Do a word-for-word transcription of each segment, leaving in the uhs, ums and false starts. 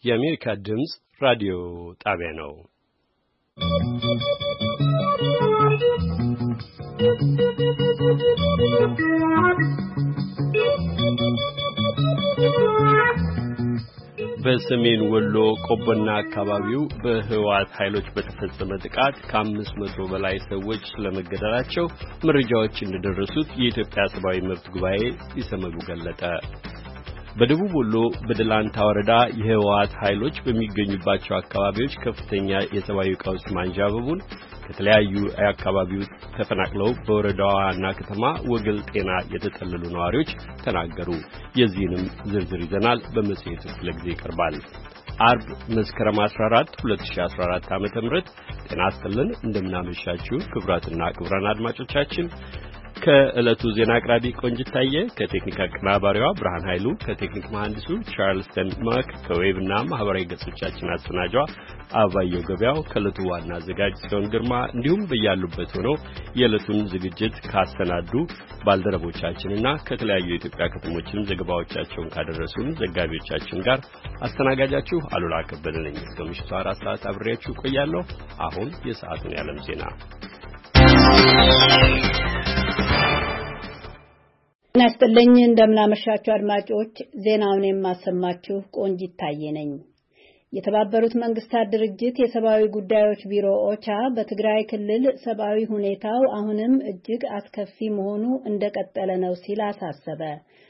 የአሜሪካ ድምጽ ራዲዮ ጣቢያ ነው። በሰሜን ወሎ ቆቦና አካባቢው በህወሓት ኃይሎች በተፈጸመ ጥቃት ከአምስት መቶ በላይ ሰዎች ስለመገደላቸው መረጃዎች እንደደረሱት የኢትዮጵያ ሰብአዊ መብት ጉባኤ ኢሰመጉ ገለጠ። በደቡብ ወሎ በደላንታ ወረዳ የህወሓት ኃይሎች በሚገኙባቸው አካባቢዎች ከፍተኛ የሰብአዊ ቀውስ ማንዣበቡን ከተለያዩ አካባቢው ተፈናቅለው በወረዳዋና ከተማ ወገል ጤና የተጠለሉ ነዋሪዎች ተናገሩ። የዚህንም ዝርዝር ይዘናል በመጽሔቱ ክፍለ ጊዜ ይቀርባል። አርብ መስከረም አስራ አራት ሁለት ሺህ አስራ አራት ዓመተ ምህረት ጤና ይስጥልን። እንደምናመሻችሁ ክቡራትና ክቡራን አድማጮቻችን ከዕለቱ ዜና አቅራቢ ቆንጅት ታየ፣ ከቴክኒክ አቀናባሪዋ ብርሃን ኃይሉ፣ ከቴክኒክ መሐንዲሱ ቻርልስ ተንማክ፣ ከዌብና ማህበራዊ ገጾቻችን አሰናጇ አባየው ገበያው፣ ከዕለቱ ዋና አዘጋጅ ሲሆን ግርማ እንዲሁም በያሉበት ሆነው የዕለቱን ዝግጅት ካሰናዱ ባልደረቦቻችንና ከተለያዩ የኢትዮጵያ ከተሞችም ዘገባዎቻቸውን ካደረሱን ዘጋቢዎቻችን ጋር አስተናጋጃችሁ አሉላ ከበደ ነኝ። እስከ ምሽቱ አራት ሰዓት አብሬያችሁ ቆያለሁ። አሁን የሰዓቱን የዓለም ዜና ናስተልኝ እንደምናመሻችሁ አድማጮች፣ ዜናውን የማሰማችሁ ቆንጂት ታየ ነኝ። የተባበሩት መንግስታት ድርጅት የሰብአዊ ጉዳዮች ቢሮ ኦቻ በትግራይ ክልል ሰብአዊ ሁኔታው አሁንም እጅግ አስከፊ መሆኑ እንደቀጠለ ነው ሲል አሳሰበ።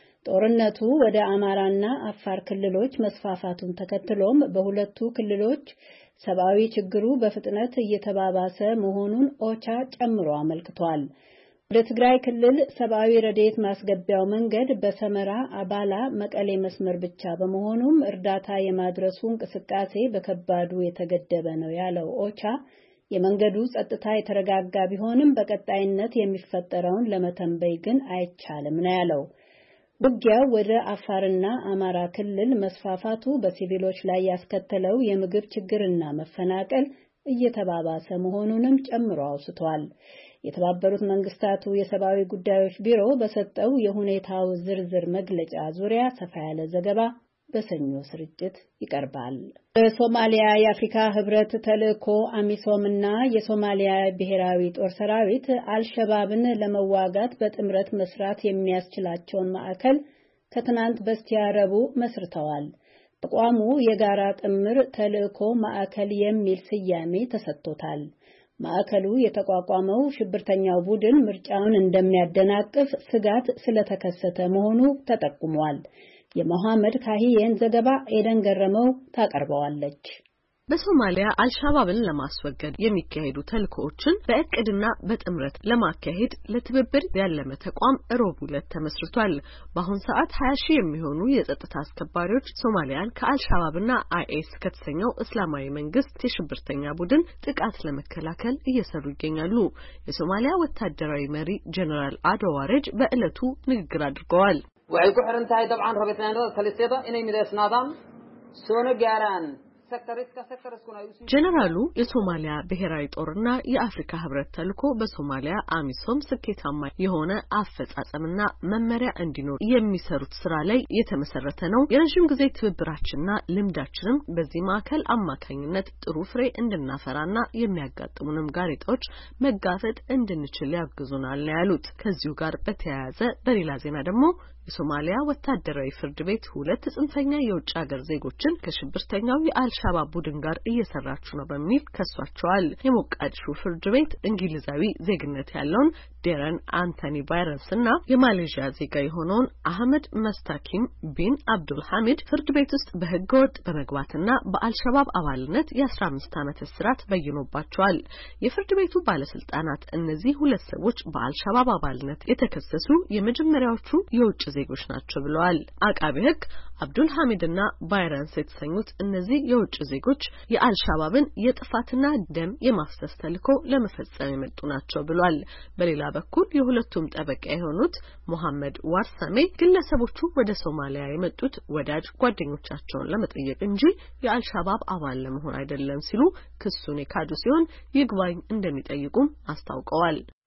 ጦርነቱ ወደ አማራና አፋር ክልሎች መስፋፋቱን ተከትሎም በሁለቱ ክልሎች ሰብአዊ ችግሩ በፍጥነት እየተባባሰ መሆኑን ኦቻ ጨምሮ አመልክቷል። ወደ ትግራይ ክልል ሰብአዊ ረድኤት ማስገቢያው መንገድ በሰመራ አባላ መቀሌ መስመር ብቻ በመሆኑም እርዳታ የማድረሱ እንቅስቃሴ በከባዱ የተገደበ ነው ያለው ኦቻ የመንገዱ ጸጥታ የተረጋጋ ቢሆንም በቀጣይነት የሚፈጠረውን ለመተንበይ ግን አይቻልም ነው ያለው። ውጊያው ወደ አፋርና አማራ ክልል መስፋፋቱ በሲቪሎች ላይ ያስከተለው የምግብ ችግርና መፈናቀል እየተባባሰ መሆኑንም ጨምሮ አውስቷል። የተባበሩት መንግስታቱ የሰብአዊ ጉዳዮች ቢሮ በሰጠው የሁኔታው ዝርዝር መግለጫ ዙሪያ ሰፋ ያለ ዘገባ በሰኞ ስርጭት ይቀርባል። በሶማሊያ የአፍሪካ ህብረት ተልእኮ አሚሶምና የሶማሊያ ብሔራዊ ጦር ሰራዊት አልሸባብን ለመዋጋት በጥምረት መስራት የሚያስችላቸውን ማዕከል ከትናንት በስቲያ ረቡዕ መስርተዋል። ተቋሙ የጋራ ጥምር ተልእኮ ማዕከል የሚል ስያሜ ተሰጥቶታል። ማዕከሉ የተቋቋመው ሽብርተኛው ቡድን ምርጫውን እንደሚያደናቅፍ ስጋት ስለተከሰተ መሆኑ ተጠቁሟል። የመሐመድ ካሂየን ዘገባ ኤደን ገረመው ታቀርበዋለች። በሶማሊያ አልሻባብን ለማስወገድ የሚካሄዱ ተልእኮዎችን በእቅድና በጥምረት ለማካሄድ ለትብብር ያለመ ተቋም ሮብ ሁለት ተመስርቷል። በአሁን ሰዓት ሀያ ሺህ የሚሆኑ የጸጥታ አስከባሪዎች ሶማሊያን ከአልሻባብና አይኤስ ከተሰኘው እስላማዊ መንግስት የሽብርተኛ ቡድን ጥቃት ለመከላከል እየሰሩ ይገኛሉ። የሶማሊያ ወታደራዊ መሪ ጀነራል አዶዋሬጅ በእለቱ ንግግር አድርገዋል። waxay ku xiran tahay dabcan rabitaanada talisada inay mideysnaadaan soona gaaraan ጀነራሉ የሶማሊያ ብሔራዊ ጦርና የአፍሪካ ህብረት ተልእኮ በሶማሊያ አሚሶም ስኬታማ የሆነ አፈጻጸምና መመሪያ እንዲኖር የሚሰሩት ስራ ላይ የተመሰረተ ነው። የረጅም ጊዜ ትብብራችንና ልምዳችንም በዚህ ማዕከል አማካኝነት ጥሩ ፍሬ እንድናፈራና የሚያጋጥሙንም ጋሬጣዎች መጋፈጥ እንድንችል ያግዙናል ያሉት። ከዚሁ ጋር በተያያዘ በሌላ ዜና ደግሞ የሶማሊያ ወታደራዊ ፍርድ ቤት ሁለት ጽንፈኛ የውጭ ሀገር ዜጎችን ከሽብርተኛው የአልሻባብ ቡድን ጋር እየሰራችሁ ነው በሚል ከሷቸዋል። የሞቃዲሾ ፍርድ ቤት እንግሊዛዊ ዜግነት ያለውን ዴረን አንቶኒ ባይረንስና የማሌዥያ ዜጋ የሆነውን አህመድ መስታኪም ቢን አብዱል ሐሚድ ፍርድ ቤት ውስጥ በህገወጥ በመግባትና በአልሻባብ አባልነት የአስራ አምስት ዓመት እስራት በይኖባቸዋል። የፍርድ ቤቱ ባለስልጣናት እነዚህ ሁለት ሰዎች በአልሻባብ አባልነት የተከሰሱ የመጀመሪያዎቹ የውጭ ዜጎች ናቸው ብለዋል። አቃቤ ህግ አብዱል ሐሚድና ባይረንስ የተሰኙት እነዚህ የውጭ ዜጎች የአልሻባብን የጥፋትና ደም የማፍሰስ ተልዕኮ ለመፈጸም የመጡ ናቸው ብሏል። በሌላ በኩል የሁለቱም ጠበቃ የሆኑት መሐመድ ዋርሳሜ ግለሰቦቹ ወደ ሶማሊያ የመጡት ወዳጅ ጓደኞቻቸውን ለመጠየቅ እንጂ የአልሻባብ አባል ለመሆን አይደለም ሲሉ ክሱን የካዱ ሲሆን ይግባኝ እንደሚጠይቁም አስታውቀዋል።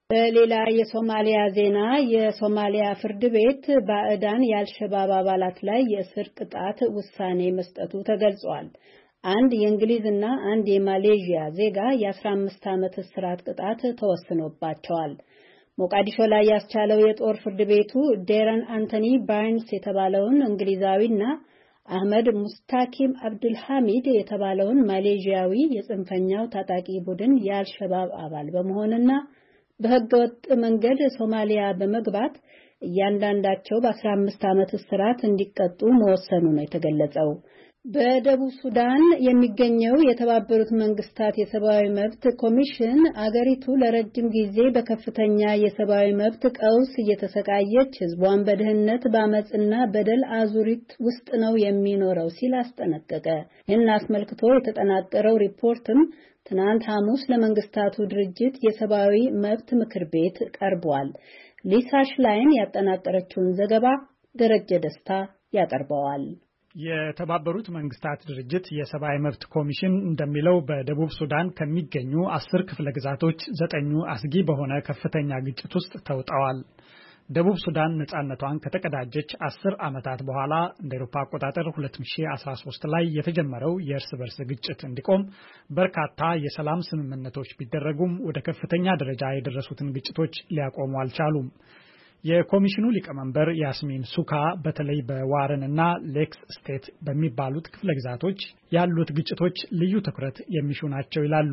በሌላ የሶማሊያ ዜና የሶማሊያ ፍርድ ቤት ባዕዳን የአልሸባብ አባላት ላይ የእስር ቅጣት ውሳኔ መስጠቱ ተገልጿል። አንድ የእንግሊዝና አንድ የማሌዥያ ዜጋ የአስራ አምስት ዓመት እስራት ቅጣት ተወስኖባቸዋል። ሞቃዲሾ ላይ ያስቻለው የጦር ፍርድ ቤቱ ዴረን አንቶኒ ባርንስ የተባለውን እንግሊዛዊና አህመድ ሙስታኪም አብዱልሐሚድ የተባለውን ማሌዥያዊ የጽንፈኛው ታጣቂ ቡድን የአልሸባብ አባል በመሆንና በህገወጥ መንገድ ሶማሊያ በመግባት እያንዳንዳቸው በአስራ አምስት ዓመት እስራት እንዲቀጡ መወሰኑ ነው የተገለጸው። በደቡብ ሱዳን የሚገኘው የተባበሩት መንግስታት የሰብአዊ መብት ኮሚሽን አገሪቱ ለረጅም ጊዜ በከፍተኛ የሰብአዊ መብት ቀውስ እየተሰቃየች ህዝቧን በድህነት በአመጽና በደል አዙሪት ውስጥ ነው የሚኖረው ሲል አስጠነቀቀ። ይህን አስመልክቶ የተጠናቀረው ሪፖርትም ትናንት ሐሙስ ለመንግስታቱ ድርጅት የሰብአዊ መብት ምክር ቤት ቀርቧል። ሊሳ ሽላይን ያጠናቀረችውን ዘገባ ደረጀ ደስታ ያቀርበዋል። የተባበሩት መንግስታት ድርጅት የሰብአዊ መብት ኮሚሽን እንደሚለው በደቡብ ሱዳን ከሚገኙ አስር ክፍለ ግዛቶች ዘጠኙ አስጊ በሆነ ከፍተኛ ግጭት ውስጥ ተውጠዋል። ደቡብ ሱዳን ነጻነቷን ከተቀዳጀች አስር ዓመታት በኋላ እንደ አውሮፓ አቆጣጠር ሁለት ሺህ አስራ ሶስት ላይ የተጀመረው የእርስ በርስ ግጭት እንዲቆም በርካታ የሰላም ስምምነቶች ቢደረጉም ወደ ከፍተኛ ደረጃ የደረሱትን ግጭቶች ሊያቆሙ አልቻሉም። የኮሚሽኑ ሊቀመንበር ያስሚን ሱካ በተለይ በዋረን እና ሌክስ ስቴት በሚባሉት ክፍለ ግዛቶች ያሉት ግጭቶች ልዩ ትኩረት የሚሹ ናቸው ይላሉ።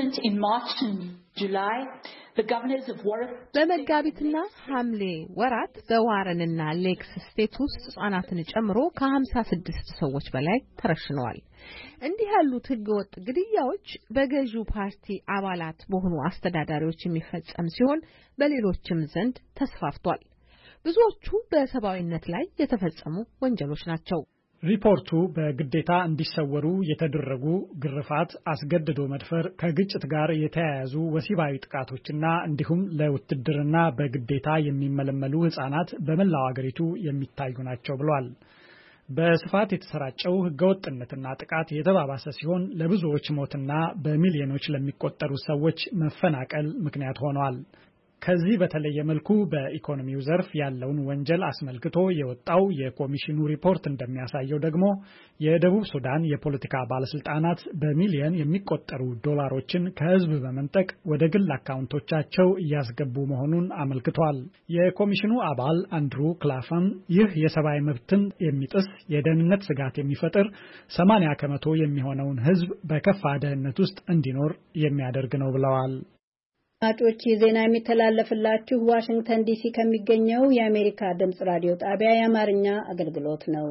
በመጋቢትና ሐምሌ ወራት በዋረንና ሌክስ ስቴት ውስጥ ህጻናትን ጨምሮ ከሀምሳ ስድስት ሰዎች በላይ ተረሽነዋል። እንዲህ ያሉት ህገወጥ ግድያዎች በገዢው ፓርቲ አባላት በሆኑ አስተዳዳሪዎች የሚፈጸም ሲሆን በሌሎችም ዘንድ ተስፋፍቷል። ብዙዎቹ በሰብአዊነት ላይ የተፈጸሙ ወንጀሎች ናቸው። ሪፖርቱ በግዴታ እንዲሰወሩ የተደረጉ ግርፋት፣ አስገድዶ መድፈር፣ ከግጭት ጋር የተያያዙ ወሲባዊ ጥቃቶችና እንዲሁም ለውትድርና በግዴታ የሚመለመሉ ህጻናት በመላው አገሪቱ የሚታዩ ናቸው ብሏል። በስፋት የተሰራጨው ህገወጥነትና ጥቃት የተባባሰ ሲሆን ለብዙዎች ሞትና በሚሊዮኖች ለሚቆጠሩ ሰዎች መፈናቀል ምክንያት ሆኗል። ከዚህ በተለየ መልኩ በኢኮኖሚው ዘርፍ ያለውን ወንጀል አስመልክቶ የወጣው የኮሚሽኑ ሪፖርት እንደሚያሳየው ደግሞ የደቡብ ሱዳን የፖለቲካ ባለስልጣናት በሚሊዮን የሚቆጠሩ ዶላሮችን ከህዝብ በመንጠቅ ወደ ግል አካውንቶቻቸው እያስገቡ መሆኑን አመልክቷል። የኮሚሽኑ አባል አንድሩ ክላፈን ይህ የሰብአዊ መብትን የሚጥስ የደህንነት ስጋት የሚፈጥር ሰማንያ ከመቶ የሚሆነውን ህዝብ በከፋ ድህነት ውስጥ እንዲኖር የሚያደርግ ነው ብለዋል። አድማጮች ዜና የሚተላለፍላችሁ ዋሽንግተን ዲሲ ከሚገኘው የአሜሪካ ድምጽ ራዲዮ ጣቢያ የአማርኛ አገልግሎት ነው።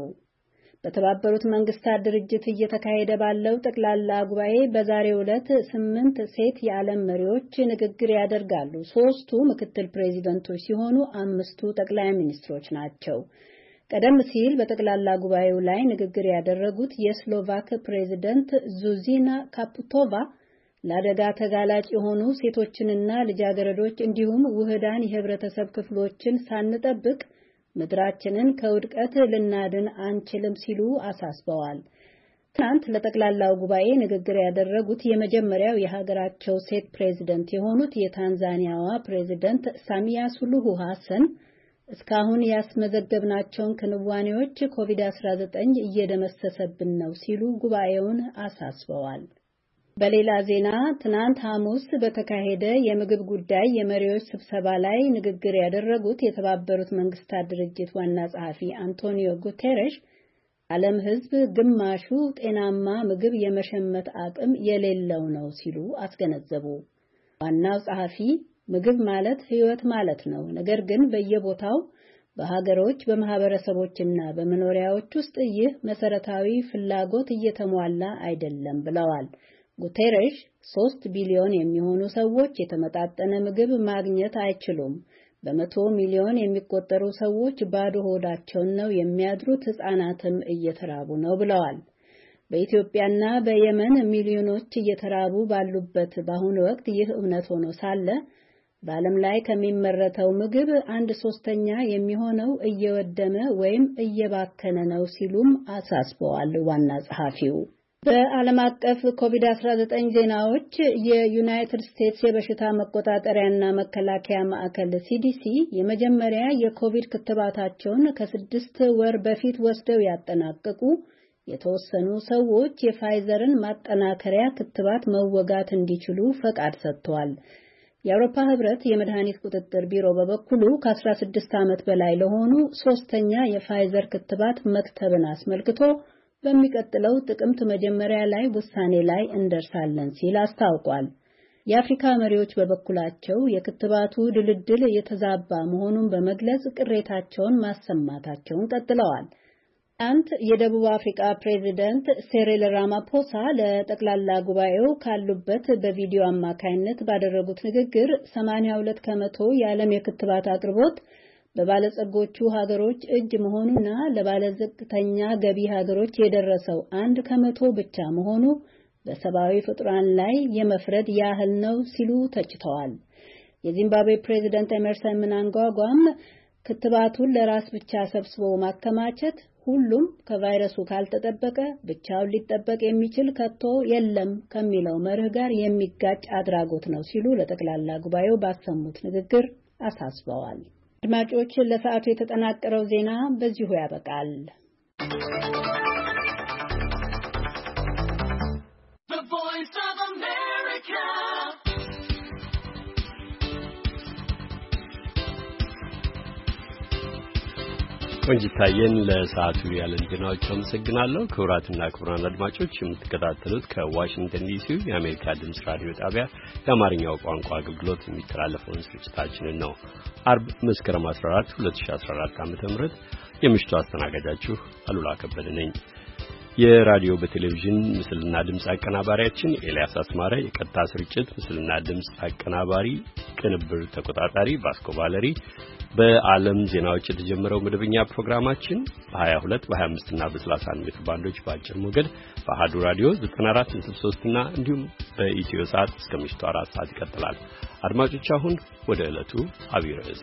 በተባበሩት መንግስታት ድርጅት እየተካሄደ ባለው ጠቅላላ ጉባኤ በዛሬው ዕለት ስምንት ሴት የዓለም መሪዎች ንግግር ያደርጋሉ። ሶስቱ ምክትል ፕሬዚደንቶች ሲሆኑ አምስቱ ጠቅላይ ሚኒስትሮች ናቸው። ቀደም ሲል በጠቅላላ ጉባኤው ላይ ንግግር ያደረጉት የስሎቫክ ፕሬዚደንት ዙዚና ካፑቶቫ ለአደጋ ተጋላጭ የሆኑ ሴቶችንና ልጃገረዶች እንዲሁም ውህዳን የህብረተሰብ ክፍሎችን ሳንጠብቅ ምድራችንን ከውድቀት ልናድን አንችልም ሲሉ አሳስበዋል። ትናንት ለጠቅላላው ጉባኤ ንግግር ያደረጉት የመጀመሪያው የሀገራቸው ሴት ፕሬዝደንት የሆኑት የታንዛኒያዋ ፕሬዝደንት ሳሚያ ሱሉሁ ሐሰን እስካሁን ያስመዘገብናቸውን ክንዋኔዎች ኮቪድ አስራ ዘጠኝ እየደመሰሰብን ነው ሲሉ ጉባኤውን አሳስበዋል። በሌላ ዜና ትናንት ሐሙስ በተካሄደ የምግብ ጉዳይ የመሪዎች ስብሰባ ላይ ንግግር ያደረጉት የተባበሩት መንግስታት ድርጅት ዋና ጸሐፊ አንቶኒዮ ጉቴሬሽ ዓለም ህዝብ ግማሹ ጤናማ ምግብ የመሸመት አቅም የሌለው ነው ሲሉ አስገነዘቡ። ዋናው ጸሐፊ ምግብ ማለት ህይወት ማለት ነው፣ ነገር ግን በየቦታው በሀገሮች በማህበረሰቦችና በመኖሪያዎች ውስጥ ይህ መሰረታዊ ፍላጎት እየተሟላ አይደለም ብለዋል። ጉቴሬሽ ሶስት ቢሊዮን የሚሆኑ ሰዎች የተመጣጠነ ምግብ ማግኘት አይችሉም። በመቶ ሚሊዮን የሚቆጠሩ ሰዎች ባዶ ሆዳቸውን ነው የሚያድሩት፣ ህፃናትም እየተራቡ ነው ብለዋል። በኢትዮጵያና በየመን ሚሊዮኖች እየተራቡ ባሉበት በአሁኑ ወቅት ይህ እውነት ሆኖ ሳለ በዓለም ላይ ከሚመረተው ምግብ አንድ ሶስተኛ የሚሆነው እየወደመ ወይም እየባከነ ነው ሲሉም አሳስበዋል ዋና ጸሐፊው። በዓለም አቀፍ ኮቪድ አስራ ዘጠኝ ዜናዎች የዩናይትድ ስቴትስ የበሽታ መቆጣጠሪያና መከላከያ ማዕከል ሲዲሲ የመጀመሪያ የኮቪድ ክትባታቸውን ከስድስት ወር በፊት ወስደው ያጠናቀቁ የተወሰኑ ሰዎች የፋይዘርን ማጠናከሪያ ክትባት መወጋት እንዲችሉ ፈቃድ ሰጥቷል። የአውሮፓ ህብረት የመድኃኒት ቁጥጥር ቢሮ በበኩሉ ከአስራ ስድስት ዓመት በላይ ለሆኑ ሶስተኛ የፋይዘር ክትባት መክተብን አስመልክቶ በሚቀጥለው ጥቅምት መጀመሪያ ላይ ውሳኔ ላይ እንደርሳለን ሲል አስታውቋል። የአፍሪካ መሪዎች በበኩላቸው የክትባቱ ድልድል የተዛባ መሆኑን በመግለጽ ቅሬታቸውን ማሰማታቸውን ቀጥለዋል። አንት የደቡብ አፍሪካ ፕሬዝዳንት ሴሪል ራማፖሳ ለጠቅላላ ጉባኤው ካሉበት በቪዲዮ አማካይነት ባደረጉት ንግግር ሰማንያ ሁለት ከመቶ የዓለም የክትባት አቅርቦት በባለጸጎቹ ሀገሮች እጅ መሆኑና ለባለዝቅተኛ ገቢ ሀገሮች የደረሰው አንድ ከመቶ ብቻ መሆኑ በሰብአዊ ፍጡራን ላይ የመፍረድ ያህል ነው ሲሉ ተችተዋል። የዚምባብዌ ፕሬዝዳንት ኤመርሰን ምናንጓጓም ክትባቱን ለራስ ብቻ ሰብስቦ ማከማቸት ሁሉም ከቫይረሱ ካልተጠበቀ ብቻውን ሊጠበቅ የሚችል ከቶ የለም ከሚለው መርህ ጋር የሚጋጭ አድራጎት ነው ሲሉ ለጠቅላላ ጉባኤው ባሰሙት ንግግር አሳስበዋል። አድማጮች ለሰዓቱ የተጠናቀረው ዜና በዚሁ ያበቃል። ወንጅታየን ለሰዓቱ ያለን ዜናዎች አመሰግናለሁ። ክቡራትና ክቡራን አድማጮች የምትከታተሉት ከዋሽንግተን ዲሲ የአሜሪካ ድምጽ ራዲዮ ጣቢያ የአማርኛው ቋንቋ አገልግሎት የሚተላለፈውን ስርጭታችንን ነው። አርብ መስከረም አስራ አራት ሁለት ሺህ አስራ አራት ዓመተ ምህረት የምሽቱ አስተናጋጃችሁ አሉላ ከበደ ነኝ። የራዲዮ በቴሌቪዥን ምስልና ድምጽ አቀናባሪያችን ኤልያስ አስማረ፣ የቀጥታ ስርጭት ምስልና ድምጽ አቀናባሪ ቅንብር ተቆጣጣሪ ቫስኮ ቫለሪ፣ በዓለም ዜናዎች የተጀመረው መደበኛ ፕሮግራማችን በ22 በ25 እና በ31 ሜትር ባንዶች በአጭር ሞገድ በአሃዱ ራዲዮ ዘጠና አራት ነጥብ ሶስት እና እንዲሁም በኢትዮ ሰዓት እስከ ምሽቱ አራት ሰዓት ይቀጥላል። አድማጮች አሁን ወደ ዕለቱ አብይ ርዕስ።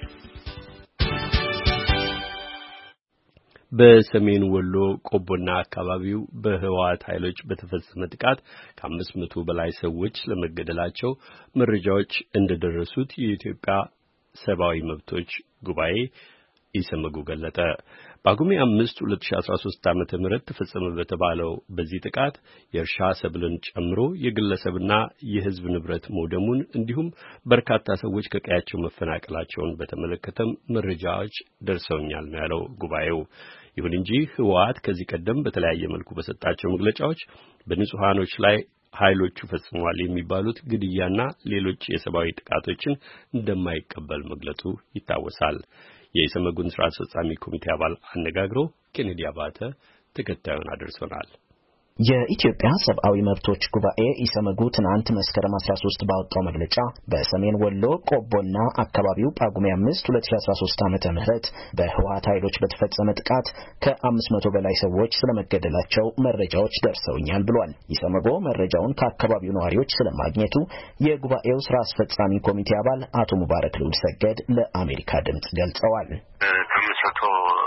በሰሜን ወሎ ቆቦና አካባቢው በህወሓት ኃይሎች በተፈጸመ ጥቃት ከአምስት መቶ በላይ ሰዎች ለመገደላቸው መረጃዎች እንደደረሱት የኢትዮጵያ ሰብአዊ መብቶች ጉባኤ ኢሰመጉ ገለጠ። በጳጉሜ አምስት ሁለት ሺህ አስራ ሶስት ዓመተ ምህረት ተፈጸመ በተባለው በዚህ ጥቃት የእርሻ ሰብልን ጨምሮ የግለሰብና የህዝብ ንብረት መውደሙን እንዲሁም በርካታ ሰዎች ከቀያቸው መፈናቀላቸውን በተመለከተም መረጃዎች ደርሰውኛል ነው ያለው ጉባኤው። ይሁን እንጂ ህወሓት ከዚህ ቀደም በተለያየ መልኩ በሰጣቸው መግለጫዎች በንጹሃኖች ላይ ኃይሎቹ ፈጽመዋል የሚባሉት ግድያና ሌሎች የሰብአዊ ጥቃቶችን እንደማይቀበል መግለጹ ይታወሳል። የኢሰመጉን ስራ አስፈጻሚ ኮሚቴ አባል አነጋግሮ ኬኔዲ አባተ ተከታዩን አድርሶናል። የኢትዮጵያ ሰብአዊ መብቶች ጉባኤ ኢሰመጉ ትናንት መስከረም አስራ ሶስት ባወጣው መግለጫ በሰሜን ወሎ ቆቦና አካባቢው ጳጉሜ አምስት ሁለት ሺህ አስራ ሶስት ዓመተ ምህረት በህወሓት ኃይሎች በተፈጸመ ጥቃት ከአምስት መቶ በላይ ሰዎች ስለመገደላቸው መረጃዎች ደርሰውኛል ብሏል። ኢሰመጉ መረጃውን ከአካባቢው ነዋሪዎች ስለማግኘቱ የጉባኤው ስራ አስፈጻሚ ኮሚቴ አባል አቶ ሙባረክ ልዑል ሰገድ ለአሜሪካ ድምጽ ገልጸዋል። ከአምስት መቶ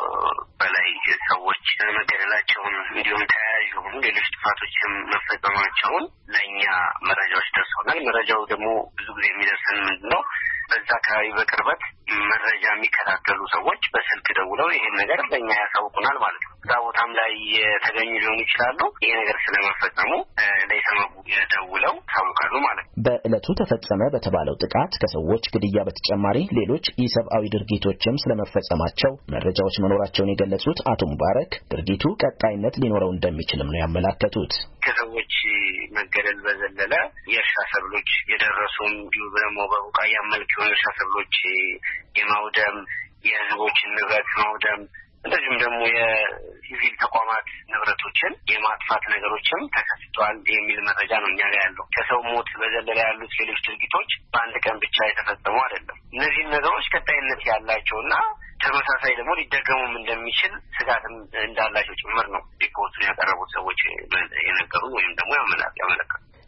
በላይ ሰዎች መገደላቸውን እንዲሁም ተያያዥ የሆኑ ሌሎች ጥፋቶችም መፈጸማቸውን ለእኛ መረጃዎች ደርሰውናል። መረጃው ደግሞ ብዙ ጊዜ የሚደርሰን ምንድን ነው? በዛ አካባቢ በቅርበት መረጃ የሚከታተሉ ሰዎች በስልክ ደውለው ይሄን ነገር ለእኛ ያሳውቁናል ማለት ነው። እዛ ቦታም ላይ የተገኙ ሊሆኑ ይችላሉ። ይሄ ነገር ስለመፈጸሙ ለኢሰመጉ ደውለው ያሳውቃሉ ማለት ነው። በዕለቱ ተፈጸመ በተባለው ጥቃት ከሰዎች ግድያ በተጨማሪ ሌሎች ኢሰብአዊ ድርጊቶችም ስለመፈጸማቸው መረጃዎች መኖራቸውን የገለጹት አቶ ሙባረክ ድርጊቱ ቀጣይነት ሊኖረው እንደሚችልም ነው ያመላከቱት። ከሰዎች መገደል በዘለለ የእርሻ ሰብሎች የደረሱም እንዲሁ ደግሞ በቡቃያ መልክ የሆኑ እርሻ ሰብሎች የማውደም የህዝቦችን ንብረት ማውደም እንደዚሁም ደግሞ የሲቪል ተቋማት ንብረቶችን የማጥፋት ነገሮችም ተከስቷል የሚል መረጃ ነው እኛ ጋር ያለው። ከሰው ሞት በዘለለ ያሉት ሌሎች ድርጊቶች በአንድ ቀን ብቻ የተፈጸሙ አይደለም። እነዚህ ነገሮች ቀጣይነት ያላቸውና ተመሳሳይ ደግሞ ሊደገሙም እንደሚችል ስጋትም እንዳላቸው ጭምር ነው ሪፖርቱን ያቀረቡት ሰዎች የነገሩ ወይም ደግሞ ያመለከቱ።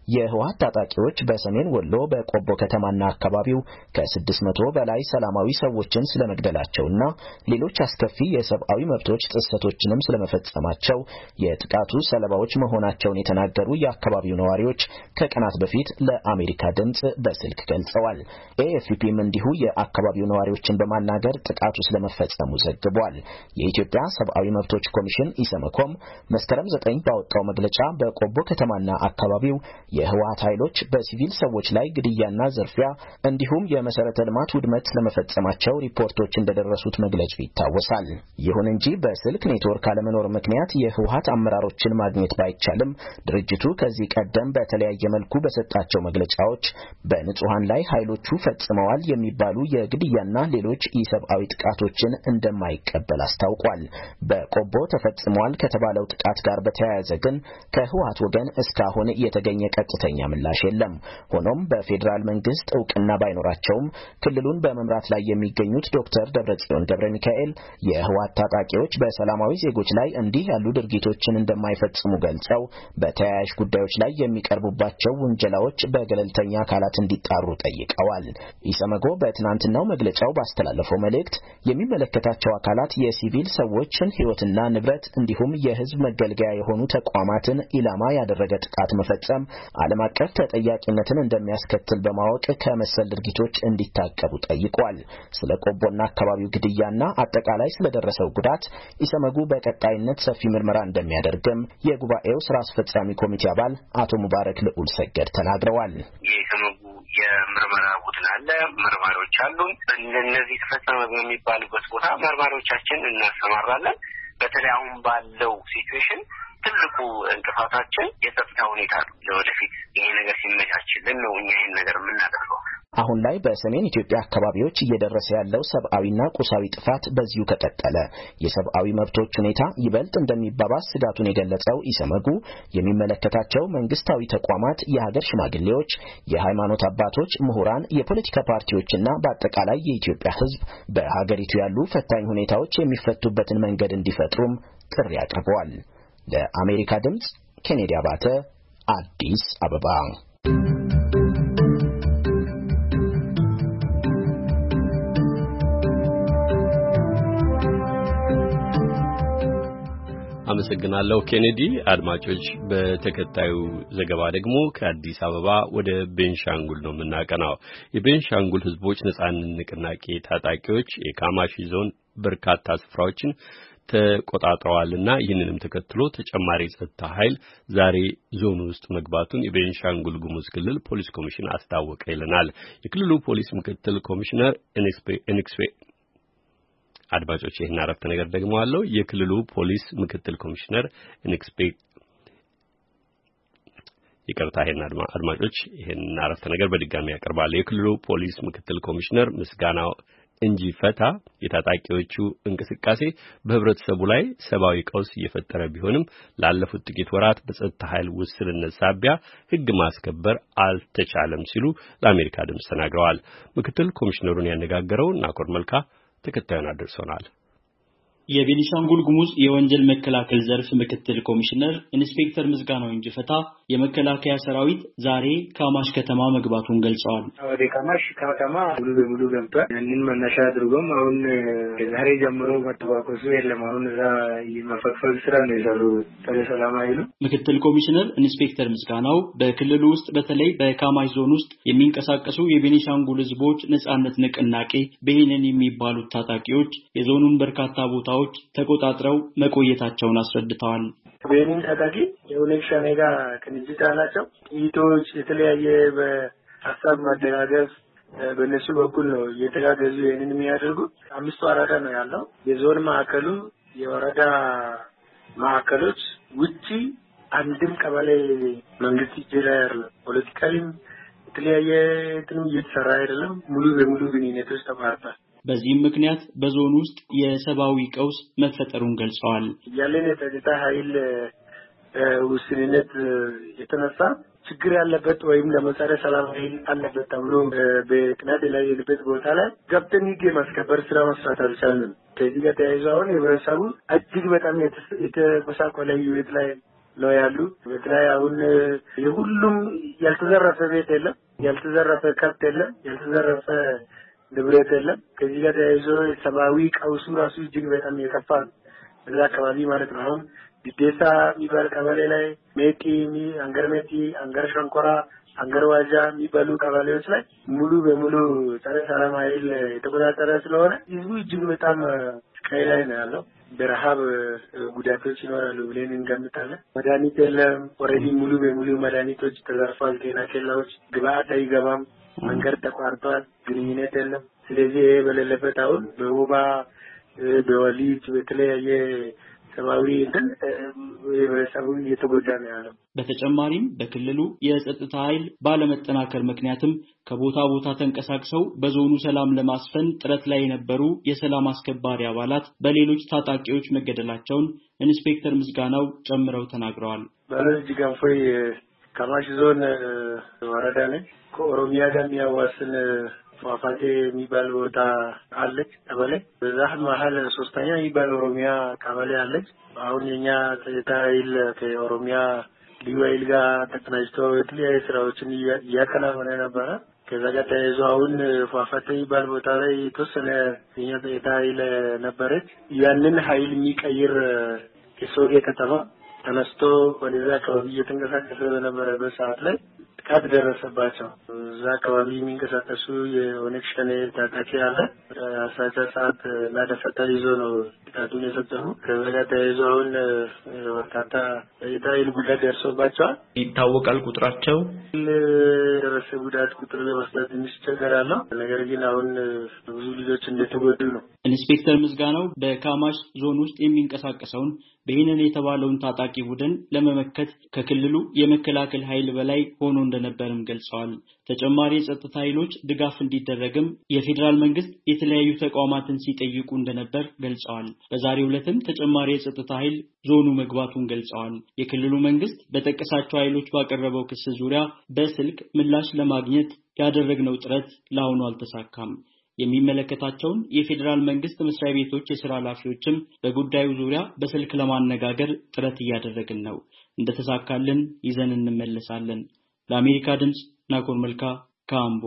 የህወሓት ታጣቂዎች በሰሜን ወሎ በቆቦ ከተማና አካባቢው ከስድስት መቶ በላይ ሰላማዊ ሰዎችን ስለመግደላቸውና ሌሎች አስከፊ የሰብአዊ መብቶች ጥሰቶችንም ስለመፈጸማቸው የጥቃቱ ሰለባዎች መሆናቸውን የተናገሩ የአካባቢው ነዋሪዎች ከቀናት በፊት ለአሜሪካ ድምጽ በስልክ ገልጸዋል። ኤኤፍፒም እንዲሁ የአካባቢው ነዋሪዎችን በማናገር ጥቃቱ ስለመፈጸሙ ዘግቧል። የኢትዮጵያ ሰብአዊ መብቶች ኮሚሽን ኢሰመኮም መስከረም ዘጠኝ ባወጣው መግለጫ በቆቦ ከተማና አካባቢው የህወሓት ኃይሎች በሲቪል ሰዎች ላይ ግድያና ዝርፊያ እንዲሁም የመሰረተ ልማት ውድመት ስለመፈጸማቸው ሪፖርቶች እንደደረሱት መግለጹ ይታወሳል። ይሁን እንጂ በስልክ ኔትወርክ አለመኖር ምክንያት የህወሓት አመራሮችን ማግኘት ባይቻልም ድርጅቱ ከዚህ ቀደም በተለያየ መልኩ በሰጣቸው መግለጫዎች በንጹሃን ላይ ኃይሎቹ ፈጽመዋል የሚባሉ የግድያና ሌሎች ኢሰብአዊ ጥቃቶችን እንደማይቀበል አስታውቋል። በቆቦ ተፈጽመዋል ከተባለው ጥቃት ጋር በተያያዘ ግን ከህወሓት ወገን እስካሁን የተገኘ ቀጥተኛ ምላሽ የለም። ሆኖም በፌዴራል መንግስት እውቅና ባይኖራቸውም ክልሉን በመምራት ላይ የሚገኙት ዶክተር ደብረጽዮን ገብረ ሚካኤል የህወሓት ታጣቂዎች በሰላማዊ ዜጎች ላይ እንዲህ ያሉ ድርጊቶችን እንደማይፈጽሙ ገልጸው በተያያዥ ጉዳዮች ላይ የሚቀርቡባቸው ውንጀላዎች በገለልተኛ አካላት እንዲጣሩ ጠይቀዋል። ኢሰመጎ በትናንትናው መግለጫው ባስተላለፈው መልእክት የሚመለከታቸው አካላት የሲቪል ሰዎችን ህይወትና ንብረት እንዲሁም የህዝብ መገልገያ የሆኑ ተቋማትን ኢላማ ያደረገ ጥቃት መፈጸም ዓለም አቀፍ ተጠያቂነትን እንደሚያስከትል በማወቅ ከመሰል ድርጊቶች እንዲታቀቡ ጠይቋል። ስለ ቆቦና አካባቢው ግድያና አጠቃላይ ስለደረሰው ጉዳት ኢሰመጉ በቀጣይነት ሰፊ ምርመራ እንደሚያደርግም የጉባኤው ስራ አስፈጻሚ ኮሚቴ አባል አቶ ሙባረክ ልዑል ሰገድ ተናግረዋል። የኢሰመጉ የምርመራ ቡድን አለ፣ መርማሪዎች አሉን። እነዚህ ተፈጸመ በሚባልበት ቦታ መርማሪዎቻችን እናሰማራለን። በተለይ አሁን ባለው ሲቹዌሽን ትልቁ እንቅፋታችን የጸጥታ ሁኔታ ነው። ለወደፊት ይሄ ነገር ሲመቻችልን ነው እኛ ይሄን ነገር የምናደርገው። አሁን ላይ በሰሜን ኢትዮጵያ አካባቢዎች እየደረሰ ያለው ሰብአዊና ቁሳዊ ጥፋት በዚሁ ከቀጠለ የሰብአዊ መብቶች ሁኔታ ይበልጥ እንደሚባባስ ስጋቱን የገለጸው ኢሰመጉ የሚመለከታቸው መንግስታዊ ተቋማት፣ የሀገር ሽማግሌዎች፣ የሃይማኖት አባቶች፣ ምሁራን፣ የፖለቲካ ፓርቲዎችና በአጠቃላይ የኢትዮጵያ ሕዝብ በሀገሪቱ ያሉ ፈታኝ ሁኔታዎች የሚፈቱበትን መንገድ እንዲፈጥሩም ጥሪ አቅርበዋል። ለአሜሪካ ድምጽ ኬኔዲ አባተ አዲስ አበባ። አመሰግናለሁ ኬኔዲ። አድማጮች በተከታዩ ዘገባ ደግሞ ከአዲስ አበባ ወደ ቤንሻንጉል ነው የምናቀናው። የቤንሻንጉል ህዝቦች ነጻነት ንቅናቄ ታጣቂዎች የካማሺ ዞን በርካታ ስፍራዎችን ተቆጣጥረዋልና ይህንንም ተከትሎ ተጨማሪ ጸጥታ ኃይል ዛሬ ዞን ውስጥ መግባቱን የቤንሻንጉል ጉሙዝ ክልል ፖሊስ ኮሚሽን አስታወቀ ይለናል የክልሉ ፖሊስ ምክትል ኮሚሽነር ኢንስፔ አድማጮች ይህን አረፍተ ነገር ደግሞ አለው የክልሉ ፖሊስ ምክትል ኮሚሽነር ኢንስፔ ይቅርታ ይሄን አድማጮች ይሄን አረፍተ ነገር በድጋሚ ያቀርባል። የክልሉ ፖሊስ ምክትል ኮሚሽነር ምስጋናው እንጂ ፈታ የታጣቂዎቹ እንቅስቃሴ በህብረተሰቡ ላይ ሰብአዊ ቀውስ እየፈጠረ ቢሆንም ላለፉት ጥቂት ወራት በጸጥታ ኃይል ውስንነት ሳቢያ ህግ ማስከበር አልተቻለም ሲሉ ለአሜሪካ ድምጽ ተናግረዋል። ምክትል ኮሚሽነሩን ያነጋገረው ናኮር መልካ ተከታዩን አድርሶናል። የቤኒሻንጉል ጉሙዝ የወንጀል መከላከል ዘርፍ ምክትል ኮሚሽነር ኢንስፔክተር ምስጋናው እንጂፈታ የመከላከያ ሰራዊት ዛሬ ካማሽ ከተማ መግባቱን ገልጸዋል። ወደ ካማሽ ከተማ ሙሉ በሙሉ ገብቷል። ያንን መነሻ አድርጎም አሁን ዛሬ ጀምሮ መተባበሱ የለም። አሁን እዛ የመፈክፈል ስራ ነው የሰሩ ተለሰላማ ይሉ ምክትል ኮሚሽነር ኢንስፔክተር ምስጋናው በክልሉ ውስጥ በተለይ በካማሽ ዞን ውስጥ የሚንቀሳቀሱ የቤኒሻንጉል ህዝቦች ነጻነት ንቅናቄ በሄነን የሚባሉት ታጣቂዎች የዞኑን በርካታ ቦታዎች ተቆጣጥረው መቆየታቸውን አስረድተዋል። ቤኒን ታጣቂ የኦነግ ሸኔ ጋር ቅንጅት አላቸው። ይቶች የተለያየ በሀሳብ ማደጋገፍ በእነሱ በኩል ነው እየተጋገዙ ይህንን የሚያደርጉት። አምስቱ ወረዳ ነው ያለው። የዞን ማዕከሉ የወረዳ ማዕከሎች ውጪ አንድም ቀበሌ መንግስት ይጀራል ፖለቲካሊም የተለያየ እንትኑ እየተሰራ አይደለም። ሙሉ በሙሉ ግንኙነቶች ተቋርጧል። በዚህም ምክንያት በዞን ውስጥ የሰብአዊ ቀውስ መፈጠሩን ገልጸዋል። ያለን የጸጥታ ኃይል ውስንነት የተነሳ ችግር ያለበት ወይም ለመሰረ ሰላም ኃይል አለበት ተብሎ በቅናት ላይ የልበት ቦታ ላይ ገብተን ህግ ማስከበር ስራ መስራት አልቻልንም። ከዚህ ጋር ተያይዞ አሁን ህብረተሰቡ እጅግ በጣም የተጎሳቆለ ህይወት ላይ ነው ያሉ። በተለይ አሁን የሁሉም ያልተዘረፈ ቤት የለም፣ ያልተዘረፈ ከብት የለም፣ ያልተዘረፈ ንብረት የለም። ከዚህ ጋር ተያይዞ ሰብአዊ ቀውሱ ራሱ እጅግ በጣም የከፋ እዛ አካባቢ ማለት ነው። አሁን ዲዴሳ የሚባል ቀበሌ ላይ ሜቲ፣ አንገር ሜቲ፣ አንገር ሸንኮራ፣ አንገር ዋጃ የሚባሉ ቀበሌዎች ላይ ሙሉ በሙሉ ጸረ ሰላም ኃይል የተቆጣጠረ ስለሆነ ህዝቡ እጅግ በጣም ስቃይ ላይ ነው ያለው። በረሃብ ጉዳቶች ይኖራሉ ብለን እንገምታለን። መድኃኒት የለም። ኦልሬዲ ሙሉ በሙሉ መድኃኒቶች ተዘርፏል። ጤና ኬላዎች ግብአት አይገባም። መንገድ ተቋርጧል። ግንኙነት የለም። ስለዚህ ይሄ በሌለበት አሁን በወባ በወሊድ በተለያየ ሰብአዊ እንትን ህብረተሰቡ እየተጎዳ ነው ያለው። በተጨማሪም በክልሉ የጸጥታ ኃይል ባለመጠናከር ምክንያትም ከቦታ ቦታ ተንቀሳቅሰው በዞኑ ሰላም ለማስፈን ጥረት ላይ የነበሩ የሰላም አስከባሪ አባላት በሌሎች ታጣቂዎች መገደላቸውን ኢንስፔክተር ምስጋናው ጨምረው ተናግረዋል። ባለጅ ጋንፎይ ካማሽ ዞን ወረዳ ላይ ከኦሮሚያ ጋር የሚያዋስን ፏፏቴ የሚባል ቦታ አለች ቀበሌ። በዛ መሀል ሶስተኛ የሚባል ኦሮሚያ ቀበሌ አለች። አሁን የኛ ጸጥታ ኃይል ከኦሮሚያ ልዩ ኃይል ጋር ተቀናጅቶ የተለያዩ ስራዎችን እያከናወነ ነበረ። ከዛ ጋር ተያይዞ አሁን ፏፏቴ የሚባል ቦታ ላይ የተወሰነ የኛ ጸጥታ ኃይል ነበረች። ያንን ኃይል የሚቀይር የሶጌ ከተማ ተነስቶ ወደዛ አካባቢ እየተንቀሳቀሰ በነበረበት ሰዓት ላይ ጥቃት ደረሰባቸው። እዛ አካባቢ የሚንቀሳቀሱ የኦነግ ሸኔ ታጣቂ አለ። አሳቻ ሰዓት ላደፈጣ ይዞ ነው ጥቃቱን የፈጸሙ። ከዛ ጋር ተያይዞ አሁን በርካታ የታይል ጉዳት ደርሶባቸዋል። ይታወቃል ቁጥራቸው? ደረሰ ጉዳት ቁጥር ለመስጠት እንችላለን። ነገር ግን አሁን ብዙ ልጆች እንደተጎዱ ነው። ኢንስፔክተር ምስጋናው በካማሽ ዞን ውስጥ የሚንቀሳቀሰውን በይነን የተባለውን ታጣቂ ቡድን ለመመከት ከክልሉ የመከላከል ኃይል በላይ ሆኖ እንደነበርም ገልጸዋል። ተጨማሪ የጸጥታ ኃይሎች ድጋፍ እንዲደረግም የፌዴራል መንግስት የተለያዩ ተቋማትን ሲጠይቁ እንደነበር ገልጸዋል። በዛሬው ዕለትም ተጨማሪ የጸጥታ ኃይል ዞኑ መግባቱን ገልጸዋል። የክልሉ መንግስት በጠቀሳቸው ኃይሎች ባቀረበው ክስ ዙሪያ በስልክ ምላሽ ለማግኘት ያደረግነው ጥረት ለአሁኑ አልተሳካም። የሚመለከታቸውን የፌዴራል መንግስት መስሪያ ቤቶች የሥራ ኃላፊዎችም በጉዳዩ ዙሪያ በስልክ ለማነጋገር ጥረት እያደረግን ነው። እንደተሳካልን ይዘን እንመለሳለን። ለአሜሪካ ድምጽ ናኮር መልካ ካምቦ።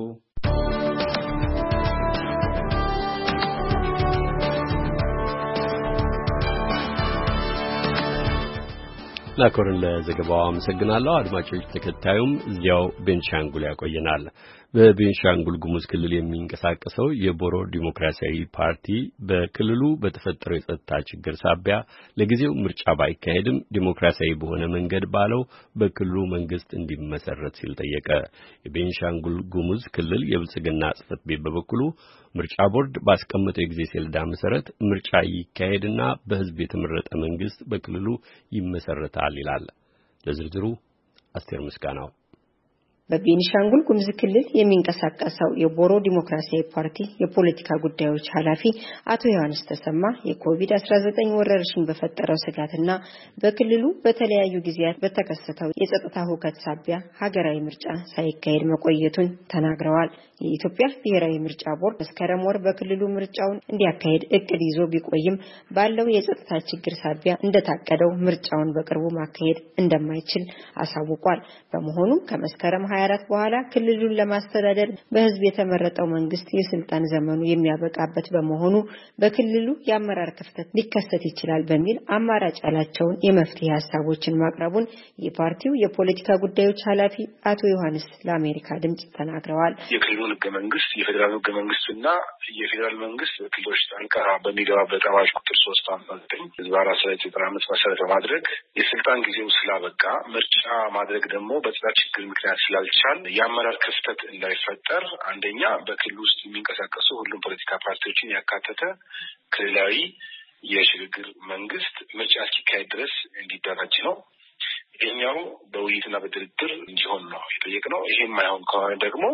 ናኮርን ለዘገባው አመሰግናለሁ። አድማጮች ተከታዩም እዚያው ቤንሻንጉል ያቆየናል። በቤንሻንጉል ጉሙዝ ክልል የሚንቀሳቀሰው የቦሮ ዲሞክራሲያዊ ፓርቲ በክልሉ በተፈጠረው የጸጥታ ችግር ሳቢያ ለጊዜው ምርጫ ባይካሄድም ዲሞክራሲያዊ በሆነ መንገድ ባለው በክልሉ መንግስት እንዲመሰረት ሲል ጠየቀ። የቤንሻንጉል ጉሙዝ ክልል የብልጽግና ጽሕፈት ቤት በበኩሉ ምርጫ ቦርድ ባስቀመጠው የጊዜ ሰሌዳ መሰረት ምርጫ ይካሄድና በህዝብ የተመረጠ መንግስት በክልሉ ይመሰረታል ይላል። ለዝርዝሩ አስቴር ምስጋናው። በቤኒሻንጉል ጉሙዝ ክልል የሚንቀሳቀሰው የቦሮ ዲሞክራሲያዊ ፓርቲ የፖለቲካ ጉዳዮች ኃላፊ አቶ ዮሐንስ ተሰማ የኮቪድ አስራ ዘጠኝ ወረርሽኝ በፈጠረው ስጋትና በክልሉ በተለያዩ ጊዜያት በተከሰተው የጸጥታ ሁከት ሳቢያ ሀገራዊ ምርጫ ሳይካሄድ መቆየቱን ተናግረዋል። የኢትዮጵያ ብሔራዊ ምርጫ ቦርድ መስከረም ወር በክልሉ ምርጫውን እንዲያካሄድ እቅድ ይዞ ቢቆይም ባለው የጸጥታ ችግር ሳቢያ እንደታቀደው ምርጫውን በቅርቡ ማካሄድ እንደማይችል አሳውቋል። በመሆኑም ከመስከረም ሀያ አራት በኋላ ክልሉን ለማስተዳደር በህዝብ የተመረጠው መንግስት የስልጣን ዘመኑ የሚያበቃበት በመሆኑ በክልሉ የአመራር ክፍተት ሊከሰት ይችላል በሚል አማራጭ ያላቸውን የመፍትሄ ሀሳቦችን ማቅረቡን የፓርቲው የፖለቲካ ጉዳዮች ኃላፊ አቶ ዮሐንስ ለአሜሪካ ድምጽ ተናግረዋል። የክልሉን ህገ መንግስት የፌዴራል ህገ መንግስትና የፌዴራል መንግስት በክልሎች ጣልቃ በሚገባበት አዋጅ ቁጥር ሶስት አምሳ ዘጠኝ ህዝብ አራት ሰላሳ ዘጠኝ አመት መሰረት በማድረግ የስልጣን ጊዜው ስላበቃ ምርጫ ማድረግ ደግሞ በጸጥታ ችግር ምክንያት ስላልቻል የአመራር ክፍተት እንዳይፈጠር አንደኛ በክልሉ ውስጥ የሚንቀሳቀሱ ሁሉም ፖለቲካ ፓርቲዎችን ያካተተ ክልላዊ የሽግግር መንግስት ምርጫ እስኪካሄድ ድረስ እንዲደራጅ ነው። ይሄኛው በውይይትና በድርድር እንዲሆን ነው የጠየቅነው። ይሄም አይሆን ከሆነ ደግሞ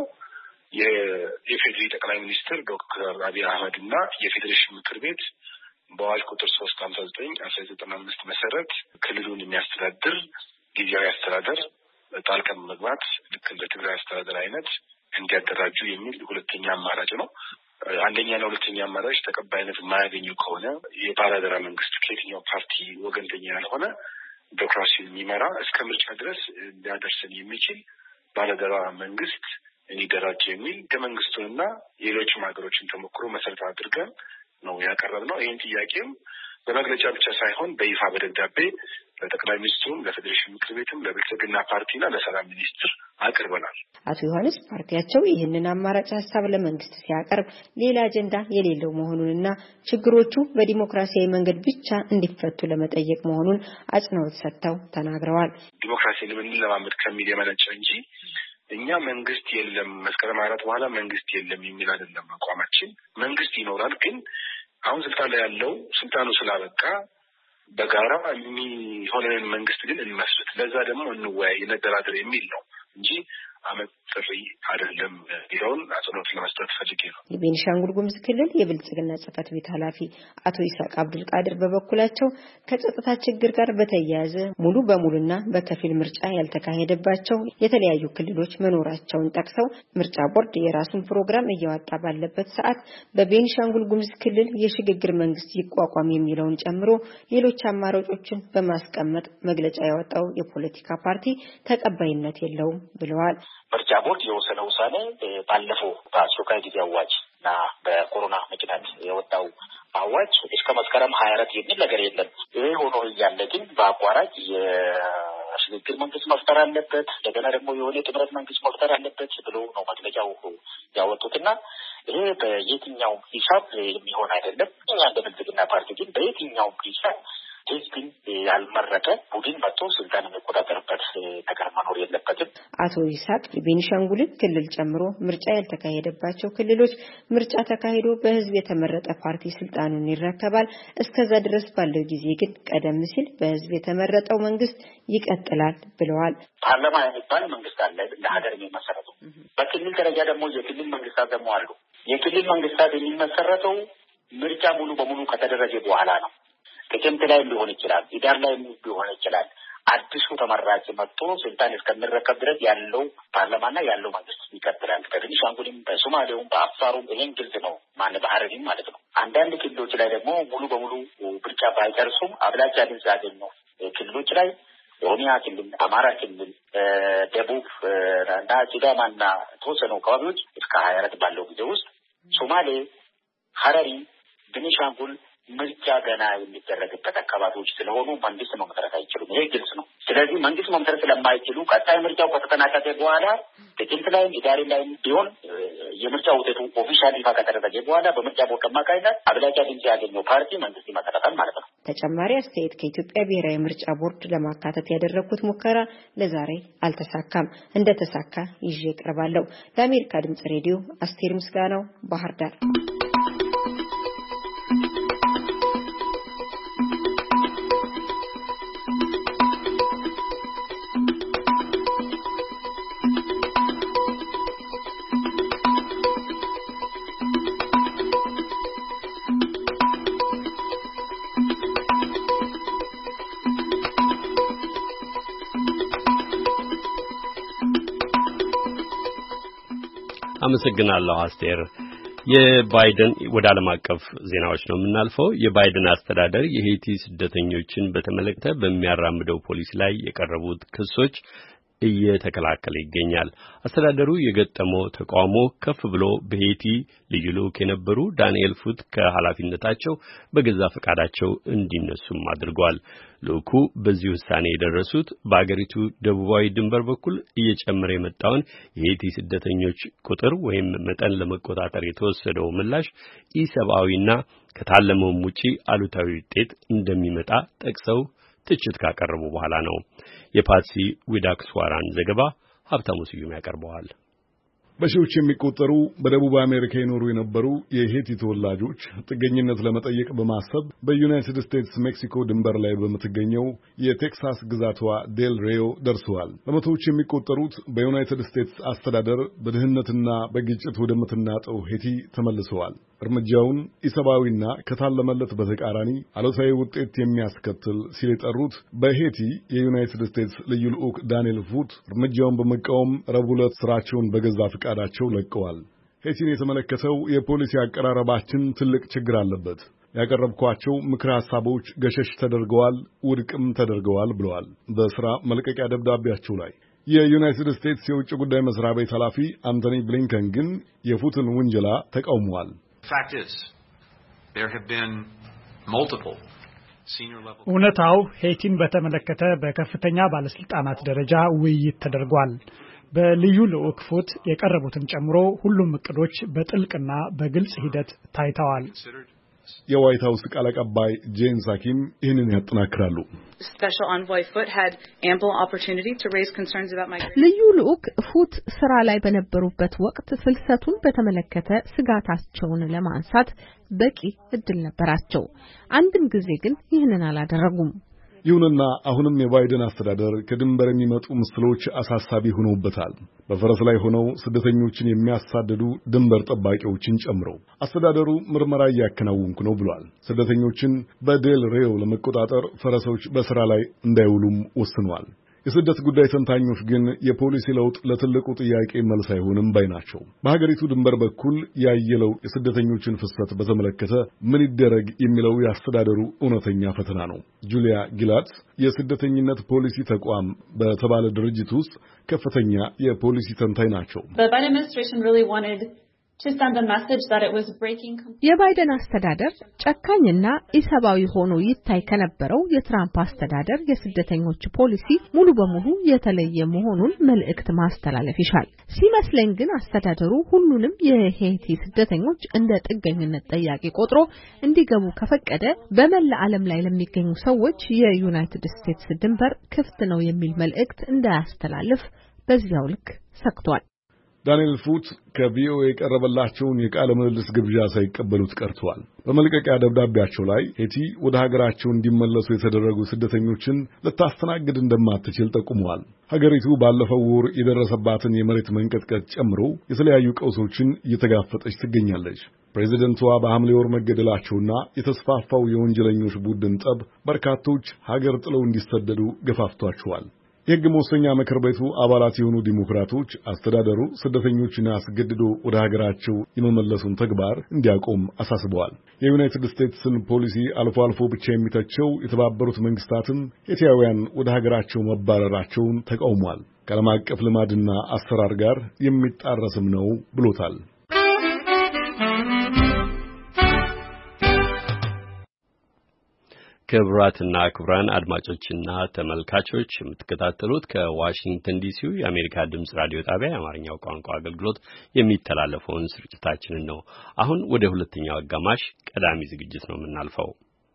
የኢፌዴሪ ጠቅላይ ሚኒስትር ዶክተር አብይ አህመድ እና የፌዴሬሽን ምክር ቤት በአዋጅ ቁጥር ሶስት አምሳ ዘጠኝ አስራ ዘጠኝ አምስት መሰረት ክልሉን የሚያስተዳድር ጊዜያዊ አስተዳደር ጣልቃ መግባት ልክ እንደ ትግራይ አስተዳደር አይነት እንዲያደራጁ የሚል ሁለተኛ አማራጭ ነው። አንደኛና ሁለተኛ አማራጭ ተቀባይነት የማያገኙ ከሆነ የባለአደራ መንግስት ከየትኛው ፓርቲ ወገንተኛ ያልሆነ ዲሞክራሲን የሚመራ እስከ ምርጫ ድረስ ሊያደርሰን የሚችል ባለደራ መንግስት እንዲደራጅ የሚል ከመንግስቱና የሌሎችም ሀገሮችን ተሞክሮ መሰረት አድርገን ነው ያቀረብነው። ይህን ጥያቄም በመግለጫ ብቻ ሳይሆን በይፋ በደብዳቤ ለጠቅላይ ሚኒስትሩም ለፌዴሬሽን ምክር ቤትም ለብልጽግና ፓርቲና ለሰላም ሚኒስትር አቅርበናል። አቶ ዮሐንስ ፓርቲያቸው ይህንን አማራጭ ሀሳብ ለመንግስት ሲያቀርብ ሌላ አጀንዳ የሌለው መሆኑንና ችግሮቹ በዲሞክራሲያዊ መንገድ ብቻ እንዲፈቱ ለመጠየቅ መሆኑን አጽንኦት ሰጥተው ተናግረዋል። ዲሞክራሲን እንለማመድ ከሚል የመነጨ እንጂ እኛ መንግስት የለም መስከረም አራት በኋላ መንግስት የለም የሚል አይደለም አቋማችን። መንግስት ይኖራል፣ ግን አሁን ስልጣን ላይ ያለው ስልጣኑ ስላበቃ በጋራ የሚሆነን መንግስት ግን እንመስረት፣ ለዛ ደግሞ እንወያይ እንደራደር የሚል ነው እንጂ አመት ጥሪ አይደለም ቢሆን አጽንኦት ለመስጠት ፈልጌ ነው። የቤኒሻንጉል ጉሙዝ ክልል የብልጽግና ጽሕፈት ቤት ኃላፊ አቶ ይስሐቅ አብዱል ቃድር በበኩላቸው ከጸጥታ ችግር ጋር በተያያዘ ሙሉ በሙሉና በከፊል ምርጫ ያልተካሄደባቸው የተለያዩ ክልሎች መኖራቸውን ጠቅሰው ምርጫ ቦርድ የራሱን ፕሮግራም እያወጣ ባለበት ሰዓት በቤኒሻንጉል ጉሙዝ ክልል የሽግግር መንግስት ይቋቋም የሚለውን ጨምሮ ሌሎች አማራጮችን በማስቀመጥ መግለጫ ያወጣው የፖለቲካ ፓርቲ ተቀባይነት የለውም ብለዋል። ምርጫ ቦርድ የወሰነው ውሳኔ ባለፈው በአስቸኳይ ጊዜ አዋጅ እና በኮሮና ምክንያት የወጣው አዋጅ እስከ መስከረም ሀያ አራት የሚል ነገር የለም። ይሄ ሆኖ እያለ ግን በአቋራጭ የሽግግር መንግስት መፍጠር አለበት፣ እንደገና ደግሞ የሆነ ጥምረት መንግስት መፍጠር አለበት ብሎ ነው መግለጫው ያወጡትና ይሄ በየትኛው ሂሳብ የሚሆን አይደለም። እኛ እንደ ብልጽግና ፓርቲ ግን በየትኛው ሂሳብ ህዝብን ያልመረጠ ቡድን መጥቶ ስልጣን የሚቆጣጠርበት ነገር መኖር የለበትም። አቶ ይስሐቅ ቤኒሻንጉል ክልል ጨምሮ ምርጫ ያልተካሄደባቸው ክልሎች ምርጫ ተካሂዶ በህዝብ የተመረጠ ፓርቲ ስልጣኑን ይረከባል። እስከዛ ድረስ ባለው ጊዜ ግን ቀደም ሲል በህዝብ የተመረጠው መንግስት ይቀጥላል ብለዋል። ፓርላማ የሚባል መንግስት አለ ለሀገር የሚመሰረተው። በክልል ደረጃ ደግሞ የክልል መንግስታት ደግሞ አሉ። የክልል መንግስታት የሚመሰረተው ምርጫ ሙሉ በሙሉ ከተደረገ በኋላ ነው። ጥቅምት ላይ ሊሆን ይችላል፣ ሂዳር ላይ ሊሆን ይችላል። አዲሱ ተመራጭ መጥቶ ስልጣን እስከሚረከብ ድረስ ያለው ፓርላማና ያለው መንግስት ይቀጥላል። በቤኒሻንጉልም በሶማሌውም በአፋሩም ይሄን ግልጽ ነው። ማን በሐረሪም ማለት ነው። አንዳንድ ክልሎች ላይ ደግሞ ሙሉ በሙሉ ምርጫ ባይጨርሱም አብላጫ ድምፅ ያገኙ ክልሎች ላይ ኦሮሚያ ክልል፣ አማራ ክልል፣ ደቡብ እና ሲዳማና ተወሰኑ አካባቢዎች እስከ ሀያ አራት ባለው ጊዜ ውስጥ ሶማሌ፣ ሐረሪ፣ ቤኒሻንጉል ምርጫ ገና የሚደረግበት አካባቢዎች ስለሆኑ መንግስት መመስረት አይችሉም። ይሄ ግልጽ ነው። ስለዚህ መንግስት መመስረት ስለማይችሉ ቀጣይ ምርጫው ከተጠናቀቀ በኋላ ጥቅምት ላይ ሂዳር ላይ ቢሆን የምርጫ ውጤቱ ኦፊሻሊ ይፋ ከተደረገ በኋላ በምርጫ ቦርድ አማካኝነት አብላጫ ድምፅ ያገኘው ፓርቲ መንግስት ይመሰረታል ማለት ነው። ተጨማሪ አስተያየት ከኢትዮጵያ ብሔራዊ ምርጫ ቦርድ ለማካተት ያደረኩት ሙከራ ለዛሬ አልተሳካም። እንደተሳካ ይዤ እቀርባለሁ። ለአሜሪካ ድምጽ ሬዲዮ አስቴር ምስጋናው ባህር ዳር። አመሰግናለሁ አስቴር። የባይደን ወደ ዓለም አቀፍ ዜናዎች ነው የምናልፈው። የባይደን አስተዳደር የሄይቲ ስደተኞችን በተመለከተ በሚያራምደው ፖሊሲ ላይ የቀረቡት ክሶች እየተከላከለ ይገኛል። አስተዳደሩ የገጠመው ተቃውሞ ከፍ ብሎ በሄይቲ ልዩ ልዑክ የነበሩ ዳንኤል ፉት ከኃላፊነታቸው በገዛ ፈቃዳቸው እንዲነሱም አድርጓል። ልዑኩ በዚህ ውሳኔ የደረሱት በአገሪቱ ደቡባዊ ድንበር በኩል እየጨመረ የመጣውን የሄይቲ ስደተኞች ቁጥር ወይም መጠን ለመቆጣጠር የተወሰደው ምላሽ ኢሰብአዊና ከታለመውም ውጪ አሉታዊ ውጤት እንደሚመጣ ጠቅሰው ትችት ካቀረቡ በኋላ ነው። የፓትሲ ዊዳክስዋራን ዘገባ ሀብታሙ ስዩም ያቀርበዋል። በሺዎች የሚቆጠሩ በደቡብ አሜሪካ ይኖሩ የነበሩ የሄይቲ ተወላጆች ጥገኝነት ለመጠየቅ በማሰብ በዩናይትድ ስቴትስ ሜክሲኮ ድንበር ላይ በምትገኘው የቴክሳስ ግዛቷ ዴል ሬዮ ደርሰዋል። በመቶዎች የሚቆጠሩት በዩናይትድ ስቴትስ አስተዳደር በድህነትና በግጭት ወደምትናጠው ሄይቲ ተመልሰዋል። እርምጃውን ኢሰብአዊና ከታለመለት በተቃራኒ አሉታዊ ውጤት የሚያስከትል ሲል የጠሩት በሄይቲ የዩናይትድ ስቴትስ ልዩ ልዑክ ዳንኤል ፉት እርምጃውን በመቃወም ረቡዕ ዕለት ስራቸውን በገዛ ፈቃዳቸው ለቀዋል። ሄቲን የተመለከተው የፖሊሲ አቀራረባችን ትልቅ ችግር አለበት። ያቀረብኳቸው ምክረ ሐሳቦች ገሸሽ ተደርገዋል፣ ውድቅም ተደርገዋል ብለዋል በሥራ መልቀቂያ ደብዳቤያቸው ላይ። የዩናይትድ ስቴትስ የውጭ ጉዳይ መስሪያ ቤት ኃላፊ አንቶኒ ብሊንከን ግን የፉትን ውንጀላ ተቃውመዋል። እውነታው ሄቲን በተመለከተ በከፍተኛ ባለስልጣናት ደረጃ ውይይት ተደርጓል። በልዩ ልዑክ ፉት የቀረቡትን ጨምሮ ሁሉም እቅዶች በጥልቅና በግልጽ ሂደት ታይተዋል። የዋይት ሃውስ ቃል አቀባይ ጄን ሳኪም ይህንን ያጠናክራሉ። ልዩ ልዑክ ፉት ስራ ላይ በነበሩበት ወቅት ፍልሰቱን በተመለከተ ስጋታቸውን ለማንሳት በቂ እድል ነበራቸው። አንድም ጊዜ ግን ይህንን አላደረጉም። ይሁንና አሁንም የባይደን አስተዳደር ከድንበር የሚመጡ ምስሎች አሳሳቢ ሆነውበታል። በፈረስ ላይ ሆነው ስደተኞችን የሚያሳድዱ ድንበር ጠባቂዎችን ጨምሮ አስተዳደሩ ምርመራ እያከናወንኩ ነው ብሏል። ስደተኞችን በዴል ሬዮ ለመቆጣጠር ፈረሶች በስራ ላይ እንዳይውሉም ወስኗል። የስደት ጉዳይ ተንታኞች ግን የፖሊሲ ለውጥ ለትልቁ ጥያቄ መልስ አይሆንም ባይ ናቸው። በሀገሪቱ ድንበር በኩል ያየለው የስደተኞችን ፍሰት በተመለከተ ምን ይደረግ የሚለው የአስተዳደሩ እውነተኛ ፈተና ነው። ጁሊያ ጊላትስ የስደተኝነት ፖሊሲ ተቋም በተባለ ድርጅት ውስጥ ከፍተኛ የፖሊሲ ተንታኝ ናቸው። የባይደን አስተዳደር ጨካኝና ኢሰባዊ ሆኖ ይታይ ከነበረው የትራምፕ አስተዳደር የስደተኞች ፖሊሲ ሙሉ በሙሉ የተለየ መሆኑን መልእክት ማስተላለፍ ይሻል። ሲመስለኝ ግን አስተዳደሩ ሁሉንም የሄይቲ ስደተኞች እንደ ጥገኝነት ጠያቂ ቆጥሮ እንዲገቡ ከፈቀደ በመላ ዓለም ላይ ለሚገኙ ሰዎች የዩናይትድ ስቴትስ ድንበር ክፍት ነው የሚል መልእክት እንዳያስተላልፍ በዚያው ልክ ሰክቷል። ዳንኤል ፉት ከቪኦኤ የቀረበላቸውን የቃለ ምልልስ ግብዣ ሳይቀበሉት ቀርተዋል። በመልቀቂያ ደብዳቤያቸው ላይ ሄቲ ወደ ሀገራቸው እንዲመለሱ የተደረጉ ስደተኞችን ልታስተናግድ እንደማትችል ጠቁመዋል። ሀገሪቱ ባለፈው ወር የደረሰባትን የመሬት መንቀጥቀጥ ጨምሮ የተለያዩ ቀውሶችን እየተጋፈጠች ትገኛለች። ፕሬዚደንቷ በሐምሌ ወር መገደላቸውና የተስፋፋው የወንጀለኞች ቡድን ጠብ በርካቶች ሀገር ጥለው እንዲሰደዱ ገፋፍቷቸዋል። የሕግ መወሰኛ ምክር ቤቱ አባላት የሆኑ ዲሞክራቶች አስተዳደሩ ስደተኞችን አስገድዶ ወደ ሀገራቸው የመመለሱን ተግባር እንዲያቆም አሳስበዋል። የዩናይትድ ስቴትስን ፖሊሲ አልፎ አልፎ ብቻ የሚተቸው የተባበሩት መንግስታትም ሄቲያውያን ወደ ሀገራቸው መባረራቸውን ተቃውሟል። ከዓለም አቀፍ ልማድና አሰራር ጋር የሚጣረስም ነው ብሎታል። ክቡራትና ክቡራን አድማጮችና ተመልካቾች የምትከታተሉት ከዋሽንግተን ዲሲው የአሜሪካ ድምጽ ራዲዮ ጣቢያ የአማርኛው ቋንቋ አገልግሎት የሚተላለፈውን ስርጭታችንን ነው። አሁን ወደ ሁለተኛው አጋማሽ ቀዳሚ ዝግጅት ነው የምናልፈው።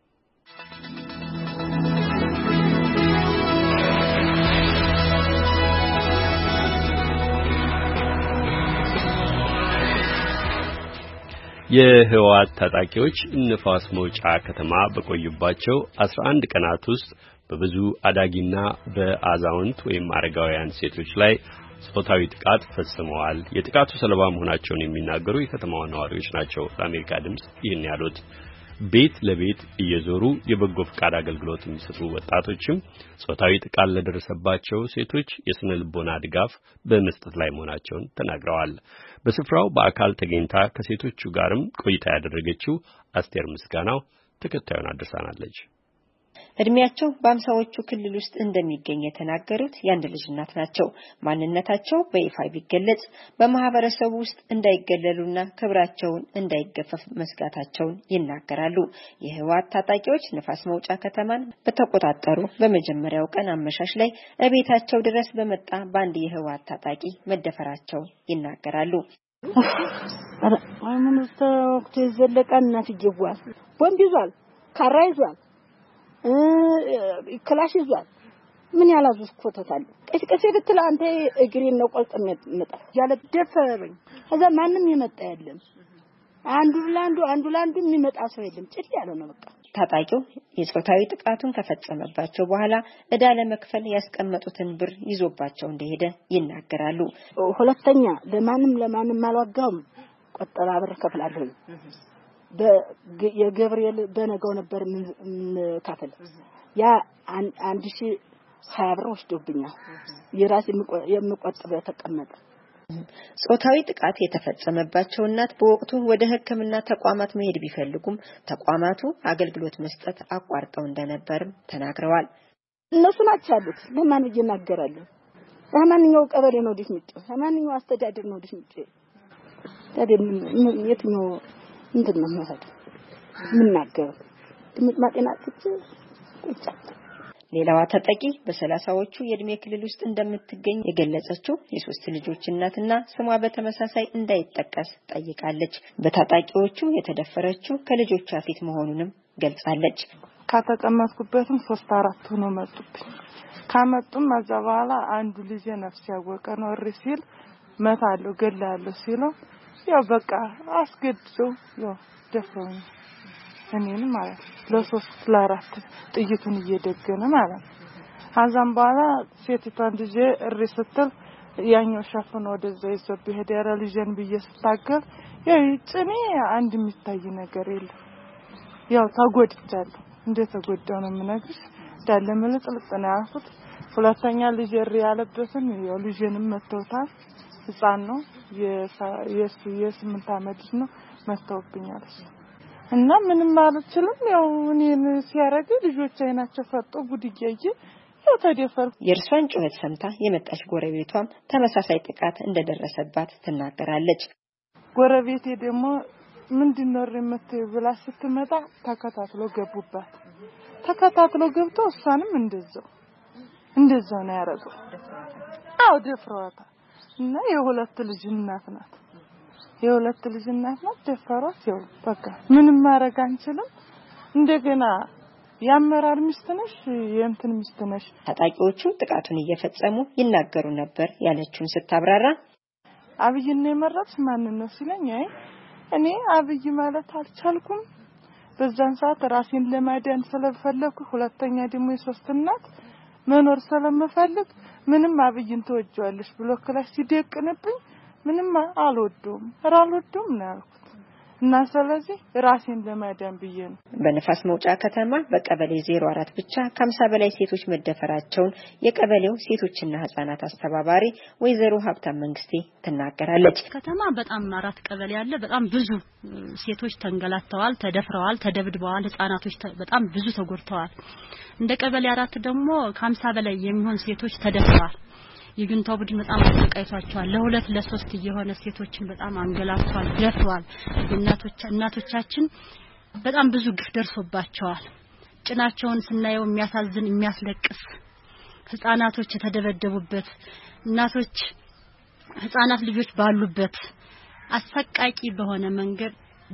የህወሓት ታጣቂዎች ንፋስ መውጫ ከተማ በቆዩባቸው አስራ አንድ ቀናት ውስጥ በብዙ አዳጊና በአዛውንት ወይም አረጋውያን ሴቶች ላይ ጾታዊ ጥቃት ፈጽመዋል። የጥቃቱ ሰለባ መሆናቸውን የሚናገሩ የከተማዋ ነዋሪዎች ናቸው ለአሜሪካ ድምጽ ይህን ያሉት። ቤት ለቤት እየዞሩ የበጎ ፍቃድ አገልግሎት የሚሰጡ ወጣቶችም ጾታዊ ጥቃት ለደረሰባቸው ሴቶች የስነ ልቦና ድጋፍ በመስጠት ላይ መሆናቸውን ተናግረዋል። በስፍራው በአካል ተገኝታ ከሴቶቹ ጋርም ቆይታ ያደረገችው አስቴር ምስጋናው ተከታዩን አድርሳናለች። እድሜያቸው በአምሳዎቹ ክልል ውስጥ እንደሚገኝ የተናገሩት የአንድ ልጅ እናት ናቸው። ማንነታቸው በይፋ ቢገለጽ በማህበረሰቡ ውስጥ እንዳይገለሉና ክብራቸውን እንዳይገፈፍ መስጋታቸውን ይናገራሉ። የህወሓት ታጣቂዎች ንፋስ መውጫ ከተማን በተቆጣጠሩ በመጀመሪያው ቀን አመሻሽ ላይ እቤታቸው ድረስ በመጣ በአንድ የህወሓት ታጣቂ መደፈራቸው ይናገራሉ። አሁን ተወክቶ ዘለቀና ትጀዋል ቦምብ ይዟል፣ ካራ ይዟል፣ ክላሽ ይዟል። ምን ያላዙት ኮተታል ቀስቀሴ ብትል አንተ እግሬን ነው ቆልጥ መጣ ያለ ደፈረኝ። ከዛ ማንንም ይመጣ የለም። አንዱ ላንዱ አንዱ ላንዱ የሚመጣ ሰው የለም። ጭል ያለ ነው በቃ። ታጣቂው የጾታዊ ጥቃቱን ከፈጸመባቸው በኋላ እዳ ለመክፈል ያስቀመጡትን ብር ይዞባቸው እንደሄደ ይናገራሉ። ሁለተኛ ለማንም ለማንም አልዋጋውም፣ ቆጠባ ብር ከፍላለሁ። በየገብርኤል በነጋው ነበር ምን ካፈል ያ አንድ ሺህ ሀያ ብር ወስዶብኛል። የራስ የምቆጥበው ተቀመጠ። ጾታዊ ጥቃት የተፈጸመባቸው እናት በወቅቱ ወደ ሕክምና ተቋማት መሄድ ቢፈልጉም ተቋማቱ አገልግሎት መስጠት አቋርጠው እንደነበርም ተናግረዋል። እነሱ ናቸው ያሉት ለማን ይናገራሉ? ለማንኛው ቀበሌ ነው ዲስምጭ ለማንኛው አስተዳደር ነው ዲስምጭ ታዲያ የትኛው እንትን ነው ማለት ምን ናገር ድምጥ ማጤና ጥጭ ቁጭ ሌላዋ ተጠቂ በሰላሳዎቹ የእድሜ ክልል ውስጥ እንደምትገኝ የገለጸችው የሶስት ልጆች እናትና ስሟ በተመሳሳይ እንዳይጠቀስ ጠይቃለች። በታጣቂዎቹ የተደፈረችው ከልጆቿ ፊት መሆኑንም ገልጻለች። ከተቀመጥኩበትም ሶስት አራት ሆኖ መጡብኝ። ካመጡም ከዛ በኋላ አንዱ ልጅ ነፍስ ያወቀ ነው እሪ ሲል መታለው ገላለሁ ሲለው ያው በቃ አስገድደው ያው ደፈሩኝ። እኔን ማለት ለሶስት ለአራት ጥይቱን እየደገነ ማለት አዛም በኋላ ሴቲቷን ልጅ እሪ ስትል ያኛው ሸፍኖ ወደዛ ይዘብ ሄደ። ያረ ልጅን በየስታገል ያው ጭኔ አንድ የሚታይ ነገር የለም። ያው ተጎድቻለሁ። እንዴት ተጎዳው ነው የምነግርሽ። ዳለ መልጥልጥ ነው ያልኩት። ሁለተኛ ልጅ እሪ ያለበትን ያው ልጅንም መተውታል። ህፃን ነው የሱ የስምንት አመት ነው መተውብኛል። እና ምንም አልችልም። ያው እኔን ሲያረግ ልጆች አይናቸው ፈጦ ጉድያዬ ያው ተደፈር። የእርሷን ጩኸት ሰምታ የመጣች ጎረቤቷም ተመሳሳይ ጥቃት እንደደረሰባት ትናገራለች። ጎረቤቴ ደግሞ ምንድነው ረመተው ብላ ስትመጣ ተከታትሎ ገቡባት። ተከታትሎ ገብቶ እሷንም እንደዛው እንደዛው ነው ያረገው። አው ደፍሯታ እና የሁለት ልጅ እናት ናት። የሁለት ልጅ እናት ናት። ደፈሯት። ያው በቃ ምንም ማረግ አንችልም። እንደገና ያመራር ሚስት ነሽ የእንትን ሚስት ነሽ። ታጣቂዎቹ ጥቃቱን እየፈጸሙ ይናገሩ ነበር ያለችውን ስታብራራ አብይን የመረጥሽ ማን ነው ሲለኝ አይ እኔ አብይ ማለት አልቻልኩም። በዛን ሰዓት ራሴን ለማዳን ስለፈለኩ ሁለተኛ ደግሞ የሶስት እናት መኖር ስለምፈልግ ምንም አብይን ተወጇለሽ ብሎ ክላስ ሲደቅንብኝ ምንም አልወደውም አልወደውም ነው ያልኩት። እና ስለዚህ ራሴን ለማዳን ብዬ ነው። በነፋስ መውጫ ከተማ በቀበሌ ዜሮ አራት ብቻ ከሀምሳ በላይ ሴቶች መደፈራቸውን የቀበሌው ሴቶችና ህፃናት አስተባባሪ ወይዘሮ ሀብታም መንግስቴ ትናገራለች። ከተማ በጣም አራት ቀበሌ ያለ በጣም ብዙ ሴቶች ተንገላተዋል፣ ተደፍረዋል፣ ተደብድበዋል፣ ህፃናቶች በጣም ብዙ ተጎድተዋል። እንደ ቀበሌ አራት ደግሞ ከሀምሳ በላይ የሚሆን ሴቶች ተደፍረዋል። የግንታው ቡድን በጣም አሰቃይቷቸዋል። ለሁለት ለሶስት የሆነ ሴቶችን በጣም አንገላቷል፣ ደፍሯል። እናቶች እናቶቻችን በጣም ብዙ ግፍ ደርሶባቸዋል። ጭናቸውን ስናየው የሚያሳዝን የሚያስለቅስ ህፃናቶች የተደበደቡበት እናቶች ህፃናት ልጆች ባሉበት አሰቃቂ በሆነ መንገድ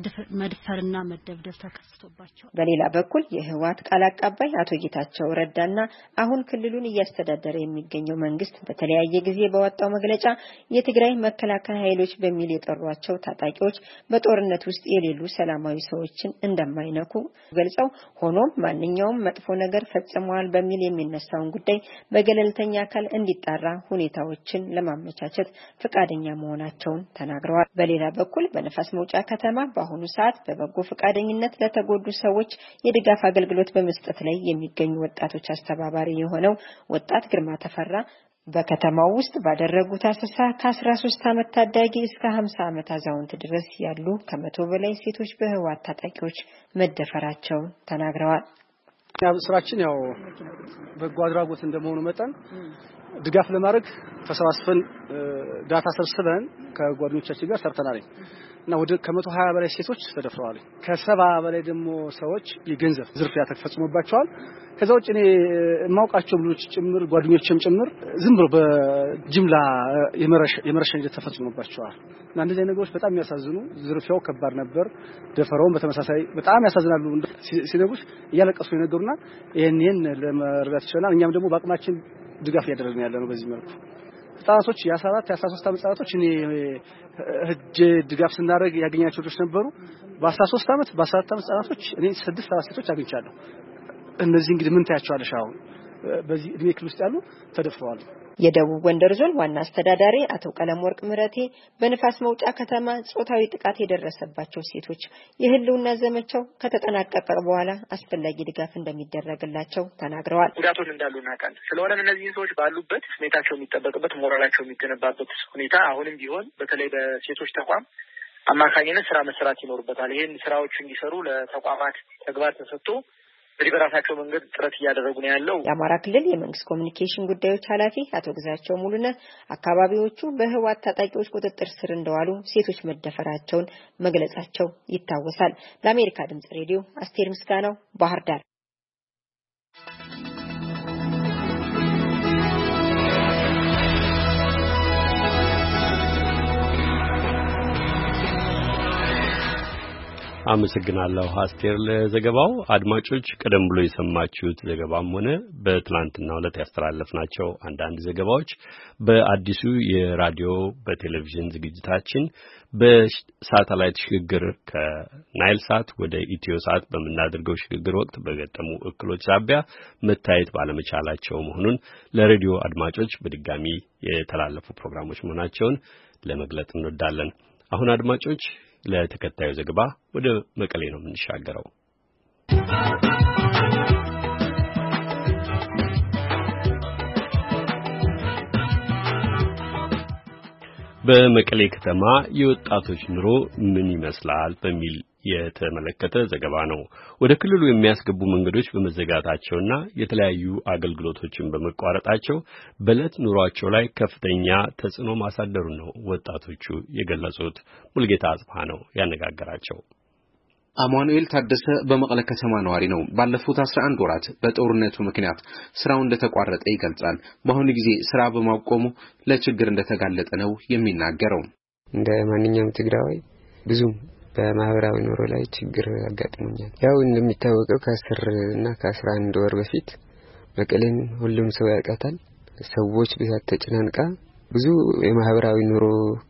መድፈርና መደብደብ ተከስቶባቸው። በሌላ በኩል የህወሓት ቃል አቀባይ አቶ ጌታቸው ረዳና አሁን ክልሉን እያስተዳደረ የሚገኘው መንግስት በተለያየ ጊዜ በወጣው መግለጫ የትግራይ መከላከያ ኃይሎች በሚል የጠሯቸው ታጣቂዎች በጦርነት ውስጥ የሌሉ ሰላማዊ ሰዎችን እንደማይነኩ ገልጸው ሆኖም ማንኛውም መጥፎ ነገር ፈጽመዋል በሚል የሚነሳውን ጉዳይ በገለልተኛ አካል እንዲጣራ ሁኔታዎችን ለማመቻቸት ፈቃደኛ መሆናቸውን ተናግረዋል። በሌላ በኩል በነፋስ መውጫ ከተማ በአሁኑ ሰዓት በበጎ ፈቃደኝነት ለተጎዱ ሰዎች የድጋፍ አገልግሎት በመስጠት ላይ የሚገኙ ወጣቶች አስተባባሪ የሆነው ወጣት ግርማ ተፈራ በከተማው ውስጥ ባደረጉት አሰሳ ከአስራ ሶስት አመት ታዳጊ እስከ ሀምሳ አመት አዛውንት ድረስ ያሉ ከመቶ በላይ ሴቶች በህወሓት ታጣቂዎች መደፈራቸውን ተናግረዋል። ያው ስራችን ያው በጎ አድራጎት እንደመሆኑ መጠን ድጋፍ ለማድረግ ተሰባስበን ዳታ ሰብስበን ከጓደኞቻችን ጋር ሰርተናል እና ወደ ከመቶ ሀያ በላይ ሴቶች ተደፍረዋል። ከሰባ በላይ ደግሞ ሰዎች የገንዘብ ዝርፊያ ተፈጽሞባቸዋል። ከዛው እኔ ማውቃቸው ልጆች ጭምር ጓደኞችም ጭምር ዝም ብሎ በጅምላ የመረሽ የመረሸን ተፈጽሞባቸዋል። እና እንደዚህ ነገሮች በጣም ያሳዝኑ። ዝርፊያው ከባድ ነበር። ደፈረውም በተመሳሳይ በጣም ያሳዝናሉ። ሲነጉስ እያለቀሱ የነገሩና ይሄንን ለመረዳት ይችላል። እኛም ደግሞ በአቅማችን ድጋፍ ያደረግን ያለ ነው። በዚህ መልኩ ህፃናቶች የአስራ አራት የአስራ ሶስት አመት ህፃናቶች እኔ ህጅ ድጋፍ ስናደርግ ያገኛቸው ልጆች ነበሩ። በአስራ ሶስት አመት በአስራ አራት አመት ህፃናቶች እኔ ስድስት ሰባት ሴቶች አግኝቻለሁ። እነዚህ እንግዲህ ምን ታያቸዋለሽ? አሁን በዚህ እድሜ ክልል ውስጥ ያሉ ተደፍረዋል። የደቡብ ጎንደር ዞን ዋና አስተዳዳሪ አቶ ቀለም ወርቅ ምረቴ በንፋስ መውጫ ከተማ ጾታዊ ጥቃት የደረሰባቸው ሴቶች የህልውና ዘመቻው ከተጠናቀቀ በኋላ አስፈላጊ ድጋፍ እንደሚደረግላቸው ተናግረዋል። ጉዳቶች እንዳሉ እናውቃለን። ስለሆነ እነዚህ ሰዎች ባሉበት ስሜታቸው የሚጠበቅበት ሞራላቸው የሚገነባበት ሁኔታ አሁንም ቢሆን በተለይ በሴቶች ተቋም አማካኝነት ስራ መስራት ይኖርበታል። ይሄን ስራዎች እንዲሰሩ ለተቋማት ተግባር ተሰጥቶ እንግዲህ በራሳቸው መንገድ ጥረት እያደረጉ ነው ያለው። የአማራ ክልል የመንግስት ኮሚኒኬሽን ጉዳዮች ኃላፊ አቶ ግዛቸው ሙሉነህ አካባቢዎቹ በህወሓት ታጣቂዎች ቁጥጥር ስር እንደዋሉ ሴቶች መደፈራቸውን መግለጻቸው ይታወሳል። ለአሜሪካ ድምጽ ሬዲዮ አስቴር ምስጋናው ባህር ዳር። አመሰግናለሁ አስቴር ለዘገባው። አድማጮች ቀደም ብሎ የሰማችሁት ዘገባም ሆነ በትላንትናው ዕለት ያስተላለፍናቸው አንዳንድ ዘገባዎች በአዲሱ የራዲዮ በቴሌቪዥን ዝግጅታችን በሳተላይት ሽግግር ከናይል ሳት ወደ ኢትዮ ሳት በመናደርገው ሽግግር ወቅት በገጠሙ እክሎች ሳቢያ መታየት ባለመቻላቸው መሆኑን ለሬዲዮ አድማጮች በድጋሚ የተላለፉ ፕሮግራሞች መሆናቸውን ለመግለጽ እንወዳለን። አሁን አድማጮች ለተከታዩ ዘገባ ወደ መቀሌ ነው የምንሻገረው። በመቀሌ ከተማ የወጣቶች ኑሮ ምን ይመስላል በሚል የተመለከተ ዘገባ ነው። ወደ ክልሉ የሚያስገቡ መንገዶች በመዘጋታቸውና የተለያዩ አገልግሎቶችን በመቋረጣቸው በዕለት ኑሯቸው ላይ ከፍተኛ ተጽዕኖ ማሳደሩ ነው ወጣቶቹ የገለጹት። ሙልጌታ አጽፋ ነው ያነጋገራቸው። አማኑኤል ታደሰ በመቀለ ከተማ ነዋሪ ነው። ባለፉት አስራ አንድ ወራት በጦርነቱ ምክንያት ስራው እንደተቋረጠ ይገልጻል። በአሁኑ ጊዜ ስራ በማቆሙ ለችግር እንደተጋለጠ ነው የሚናገረው። እንደ ማንኛውም ትግራዋይ ብዙ በማህበራዊ ኑሮ ላይ ችግር አጋጥሞኛል። ያው እንደሚታወቀው ከአስር እና ከአስራ አንድ ወር በፊት መቀሌን ሁሉም ሰው ያውቃታል። ሰዎች ብዛት ተጨናንቃ ብዙ የማህበራዊ ኑሮ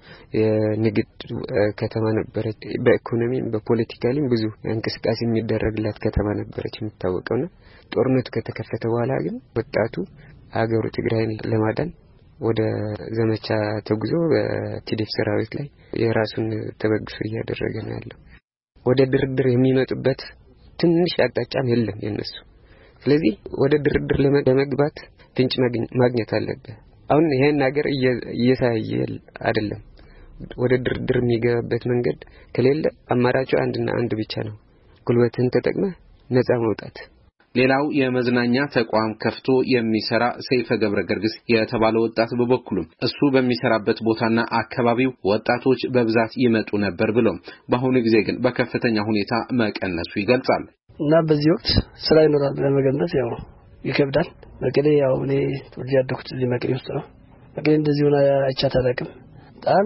የንግድ ከተማ ነበረች። በኢኮኖሚም በፖለቲካሊም ብዙ እንቅስቃሴ የሚደረግላት ከተማ ነበረች የምታወቀውና ጦርነቱ ከተከፈተ በኋላ ግን ወጣቱ ሀገሩ ትግራይን ለማዳን ወደ ዘመቻ ተጉዞ በቲዲኤፍ ሰራዊት ላይ የራሱን ተበግሶ እያደረገ ነው ያለው። ወደ ድርድር የሚመጡበት ትንሽ አቅጣጫም የለም የነሱ። ስለዚህ ወደ ድርድር ለመግባት ፍንጭ ማግኘት አለበት። አሁን ይሄን ነገር እየሳየ አይደለም። ወደ ድርድር የሚገባበት መንገድ ከሌለ አማራጩ አንድና አንድ ብቻ ነው፣ ጉልበትን ተጠቅመህ ነፃ መውጣት። ሌላው የመዝናኛ ተቋም ከፍቶ የሚሰራ ሰይፈ ገብረ ገርግስ የተባለ ወጣት በበኩሉ እሱ በሚሰራበት ቦታና አካባቢው ወጣቶች በብዛት ይመጡ ነበር ብሎ በአሁኑ ጊዜ ግን በከፍተኛ ሁኔታ መቀነሱ ይገልጻል። እና በዚህ ወቅት ስራ ይኖራል ለመገመት ያው ይከብዳል። መቀሌ ያው እኔ ተወልጄ ያደኩት እዚህ መቀሌ ውስጥ ነው። መቀሌ እንደዚህ ሆነ አይቻት አላውቅም። በጣም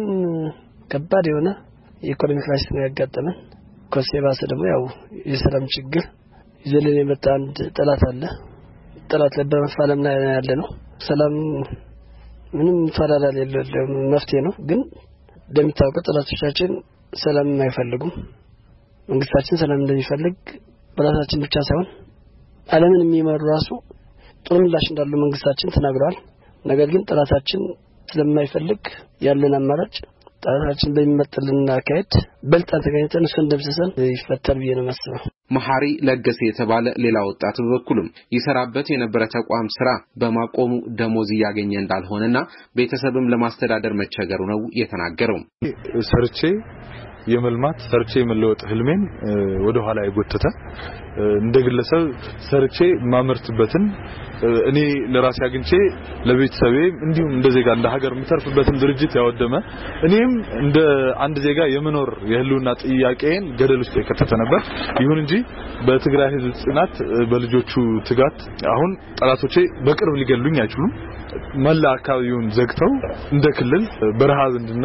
ከባድ የሆነ የኢኮኖሚ ክራይሲስ ነው ያጋጠመን። ኮንሴባስ ደግሞ ያው የሰላም ችግር ይዘልን የመጣ አንድ ጠላት አለ። ጠላት ለበመፋለም ላይ ያለ ነው። ሰላም ምንም ፈራራል የለም መፍትሄ ነው። ግን እንደሚታወቀው ጠላቶቻችን ሰላም አይፈልጉም። መንግስታችን ሰላም እንደሚፈልግ በራሳችን ብቻ ሳይሆን ዓለምን የሚመሩ ራሱ ጥሩ ምላሽ እንዳለው መንግስታችን ተናግሯል። ነገር ግን ጠላታችን ስለማይፈልግ ያለን አማራጭ ጠላታችን በሚመጥልን አካሄድ በልጣን ተገኝተን እሱን ደምስሰን ይፈታል ብዬ ነው የማስበው። መሐሪ ለገሰ የተባለ ሌላ ወጣት በኩልም ይሰራበት የነበረ ተቋም ስራ በማቆሙ ደሞዝ ያገኘ እንዳልሆነና ቤተሰብም ለማስተዳደር መቸገሩ ነው የተናገረው። ሰርቼ የመልማት ሰርቼ የመለወጥ ህልሜን ወደ ኋላ ይጎተተ እንደግለሰብ ሰርቼ ማመርትበትን እኔ ለራሴ አግኝቼ ለቤተሰቤ እንዲሁም እንደ ዜጋ እንደ ሀገር ምተርፍበትን ድርጅት ያወደመ እኔም እንደ አንድ ዜጋ የመኖር የህልውና ጥያቄን ገደል ውስጥ የከተተ ነበር። ይሁን እንጂ በትግራይ ህዝብ ጽናት በልጆቹ ትጋት አሁን ጠላቶቼ በቅርብ ሊገሉኝ አይችሉም። መላ አካባቢውን ዘግተው እንደ ክልል በረሃብ እንድናልቅ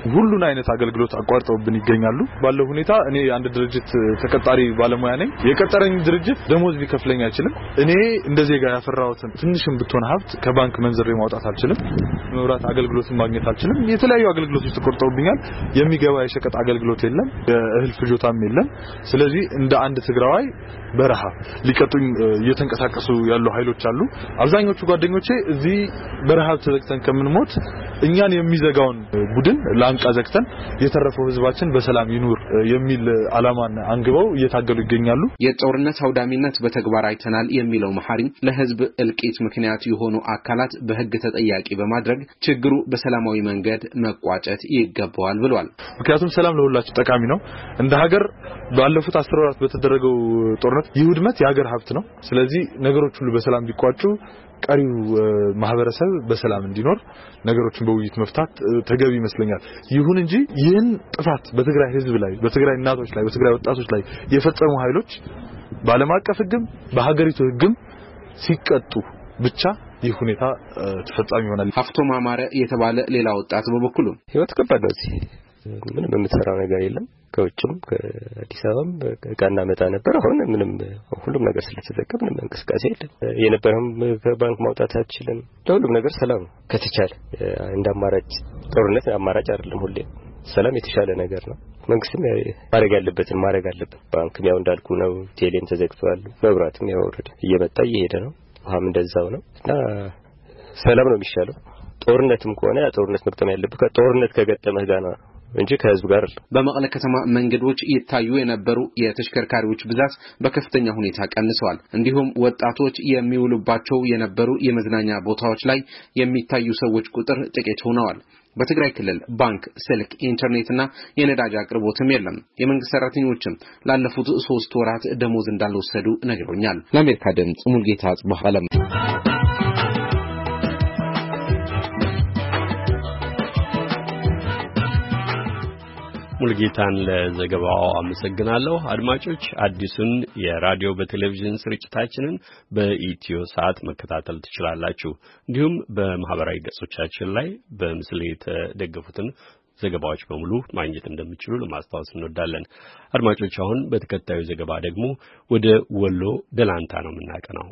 ሁሉን አይነት አገልግሎት አቋርጠውብን ይገኛሉ። ባለው ሁኔታ እኔ አንድ ድርጅት ተቀጣሪ ባለሙያ ነኝ። የቀጠረኝ ድርጅት ደሞዝ ሊከፍለኝ አይችልም። እኔ እንደዚህ ጋር ያፈራሁትን ትንሽም ብትሆን ሀብት ከባንክ መንዝሬ ማውጣት አልችልም። መብራት አገልግሎትን ማግኘት አልችልም። የተለያዩ አገልግሎቶች ተቆርጠውብኛል። የሚገባ የሸቀጥ አገልግሎት የለም፣ የእህል ፍጆታም የለም። ስለዚህ እንደ አንድ ትግራዋይ በረሃ ሊቀጡኝ እየተንቀሳቀሱ ያሉ ኃይሎች አሉ። አብዛኞቹ ጓደኞቼ እዚህ በረሃ ተዘግተን ከምንሞት እኛን የሚዘጋውን ቡድን ላንቃ ዘግተን የተረፈው ህዝባችን በሰላም ይኑር የሚል አላማን አንግበው እየታገሉ ይገኛሉ። የጦርነት አውዳሚነት በተግባር አይተናል የሚለው መሐሪም ለህዝብ እልቂት ምክንያት የሆኑ አካላት በህግ ተጠያቂ በማድረግ ችግሩ በሰላማዊ መንገድ መቋጨት ይገባዋል ብለዋል። ምክንያቱም ሰላም ለሁላችን ጠቃሚ ነው። እንደ ሀገር ባለፉት አስር ወራት በተደረገው ጦርነት ይሁድመት የሀገር ሀብት ነው። ስለዚህ ነገሮች ሁሉ በሰላም ቢቋጩ ቀሪው ማህበረሰብ በሰላም እንዲኖር ነገሮችን በውይይት መፍታት ተገቢ ይመስለኛል። ይሁን እንጂ ይህን ጥፋት በትግራይ ህዝብ ላይ በትግራይ እናቶች ላይ በትግራይ ወጣቶች ላይ የፈጸሙ ኃይሎች በዓለም አቀፍ ህግም በሀገሪቱ ህግም ሲቀጡ ብቻ ይህ ሁኔታ ተፈጻሚ ይሆናል። ሀፍቶም አማረ የተባለ ሌላ ወጣት በበኩሉ ህይወት ከባድ ነው። ምንም የምትሰራው ነገር የለም። ከውጭም ከአዲስ አበባም ከጋና መጣ ነበር። አሁን ምንም ሁሉም ነገር ስለተዘጋ ምንም እንቅስቃሴ የለም። የነበረም ከባንክ ማውጣት አትችልም። ለሁሉም ነገር ሰላም ከተቻለ እንደ አማራጭ ጦርነት አማራጭ አይደለም። ሁሌ ሰላም የተሻለ ነገር ነው። መንግስትም ማድረግ ያለበትን ማድረግ አለበት። ባንክም ያው እንዳልኩ ነው። ቴሌም ተዘግቷል። መብራትም ያው ወረደ እየመጣ እየሄደ ነው። ውሃም እንደዛው ነው እና ሰላም ነው የሚሻለው። ጦርነትም ከሆነ ያ ጦርነት መቅጠም ያለበት ከጦርነት ከገጠመህ ጋር ነው እንጂ ከህዝብ ጋር አይደለም። በመቀለ ከተማ መንገዶች ይታዩ የነበሩ የተሽከርካሪዎች ብዛት በከፍተኛ ሁኔታ ቀንሰዋል። እንዲሁም ወጣቶች የሚውሉባቸው የነበሩ የመዝናኛ ቦታዎች ላይ የሚታዩ ሰዎች ቁጥር ጥቂት ሆነዋል። በትግራይ ክልል ባንክ፣ ስልክ፣ ኢንተርኔትና የነዳጅ አቅርቦትም የለም። የመንግስት ሰራተኞችም ላለፉት ሶስት ወራት ደሞዝ እንዳልወሰዱ ነግሮኛል። ለአሜሪካ ድምጽ ሙልጌታ አጽባህ አለም። ሙልጌታን ለዘገባው አመሰግናለሁ። አድማጮች አዲሱን የራዲዮ በቴሌቪዥን ስርጭታችንን በኢትዮ ሰዓት መከታተል ትችላላችሁ። እንዲሁም በማህበራዊ ገጾቻችን ላይ በምስል የተደገፉትን ዘገባዎች በሙሉ ማግኘት እንደምትችሉ ለማስታወስ እንወዳለን። አድማጮች አሁን በተከታዩ ዘገባ ደግሞ ወደ ወሎ ደላንታ ነው የምናቀናው።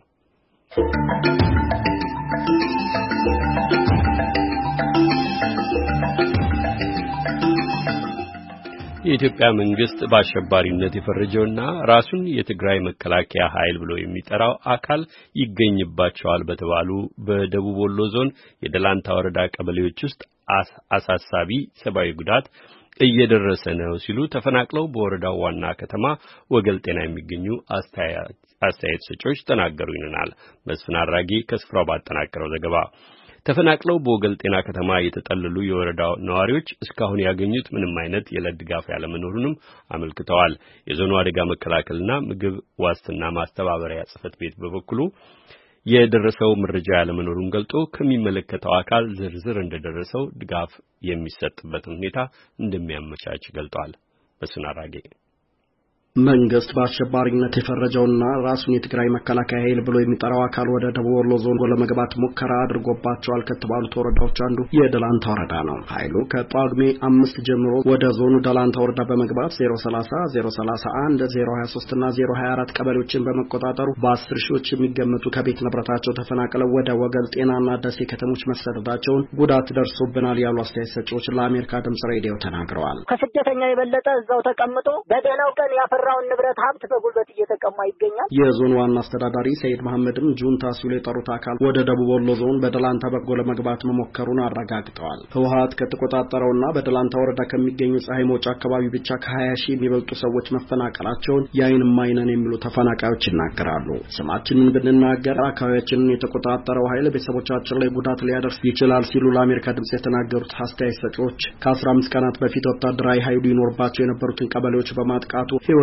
የኢትዮጵያ መንግስት በአሸባሪነት የፈረጀውና ራሱን የትግራይ መከላከያ ኃይል ብሎ የሚጠራው አካል ይገኝባቸዋል በተባሉ በደቡብ ወሎ ዞን የደላንታ ወረዳ ቀበሌዎች ውስጥ አሳሳቢ ሰብአዊ ጉዳት እየደረሰ ነው ሲሉ ተፈናቅለው በወረዳው ዋና ከተማ ወገል ጤና የሚገኙ አስተያየት ሰጪዎች ተናገሩ ይለናል መስፍን አራጌ ከስፍራው ባጠናቀረው ዘገባ። ተፈናቅለው በወገል ጤና ከተማ የተጠለሉ የወረዳው ነዋሪዎች እስካሁን ያገኙት ምንም አይነት የዕለት ድጋፍ ያለመኖሩንም አመልክተዋል። የዞኑ አደጋ መከላከልና ምግብ ዋስትና ማስተባበሪያ ጽሕፈት ቤት በበኩሉ የደረሰው መረጃ ያለመኖሩን ገልጦ ከሚመለከተው አካል ዝርዝር እንደደረሰው ድጋፍ የሚሰጥበትን ሁኔታ እንደሚያመቻች ገልጧል። በስናራጌ መንግስት በአሸባሪነት የፈረጀውና ራሱን የትግራይ መከላከያ ኃይል ብሎ የሚጠራው አካል ወደ ደቡብ ወሎ ዞን ለመግባት ሙከራ አድርጎባቸዋል ከተባሉት ወረዳዎች አንዱ የደላንታ ወረዳ ነው። ኃይሉ ከጳጉሜ አምስት ጀምሮ ወደ ዞኑ ደላንታ ወረዳ በመግባት ዜሮ ሰላሳ ዜሮ ሰላሳ አንድ ዜሮ ሀያ ሶስት እና ዜሮ ሀያ አራት ቀበሌዎችን በመቆጣጠሩ በአስር ሺዎች የሚገመቱ ከቤት ንብረታቸው ተፈናቅለው ወደ ወገል ጤናና ደሴ ከተሞች መሰደዳቸውን ጉዳት ደርሶብናል ያሉ አስተያየት ሰጪዎች ለአሜሪካ ድምጽ ሬዲዮ ተናግረዋል። ከስደተኛ የበለጠ እዛው ተቀምጦ በደህናው ቀን ያፈራውን ንብረት ሀብት በጉልበት እየተቀማ ይገኛል። የዞኑ ዋና አስተዳዳሪ ሰይድ መሐመድም ጁንታ ሲሉ የጠሩት አካል ወደ ደቡብ ወሎ ዞን በደላንታ በኩል ለመግባት መሞከሩን አረጋግጠዋል። ህወሓት ከተቆጣጠረውና በደላንታ ወረዳ ከሚገኙ ፀሐይ መውጫ አካባቢ ብቻ ከሀያ ሺህ የሚበልጡ ሰዎች መፈናቀላቸውን የዓይን እማኝ የሚሉ ተፈናቃዮች ይናገራሉ። ስማችንን ብንናገር አካባቢያችንን የተቆጣጠረው ኃይል ቤተሰቦቻችን ላይ ጉዳት ሊያደርስ ይችላል ሲሉ ለአሜሪካ ድምጽ የተናገሩት አስተያየት ሰጪዎች ከአስራ አምስት ቀናት በፊት ወታደራዊ ኃይሉ ይኖርባቸው የነበሩትን ቀበሌዎች በማጥቃቱ ህይወት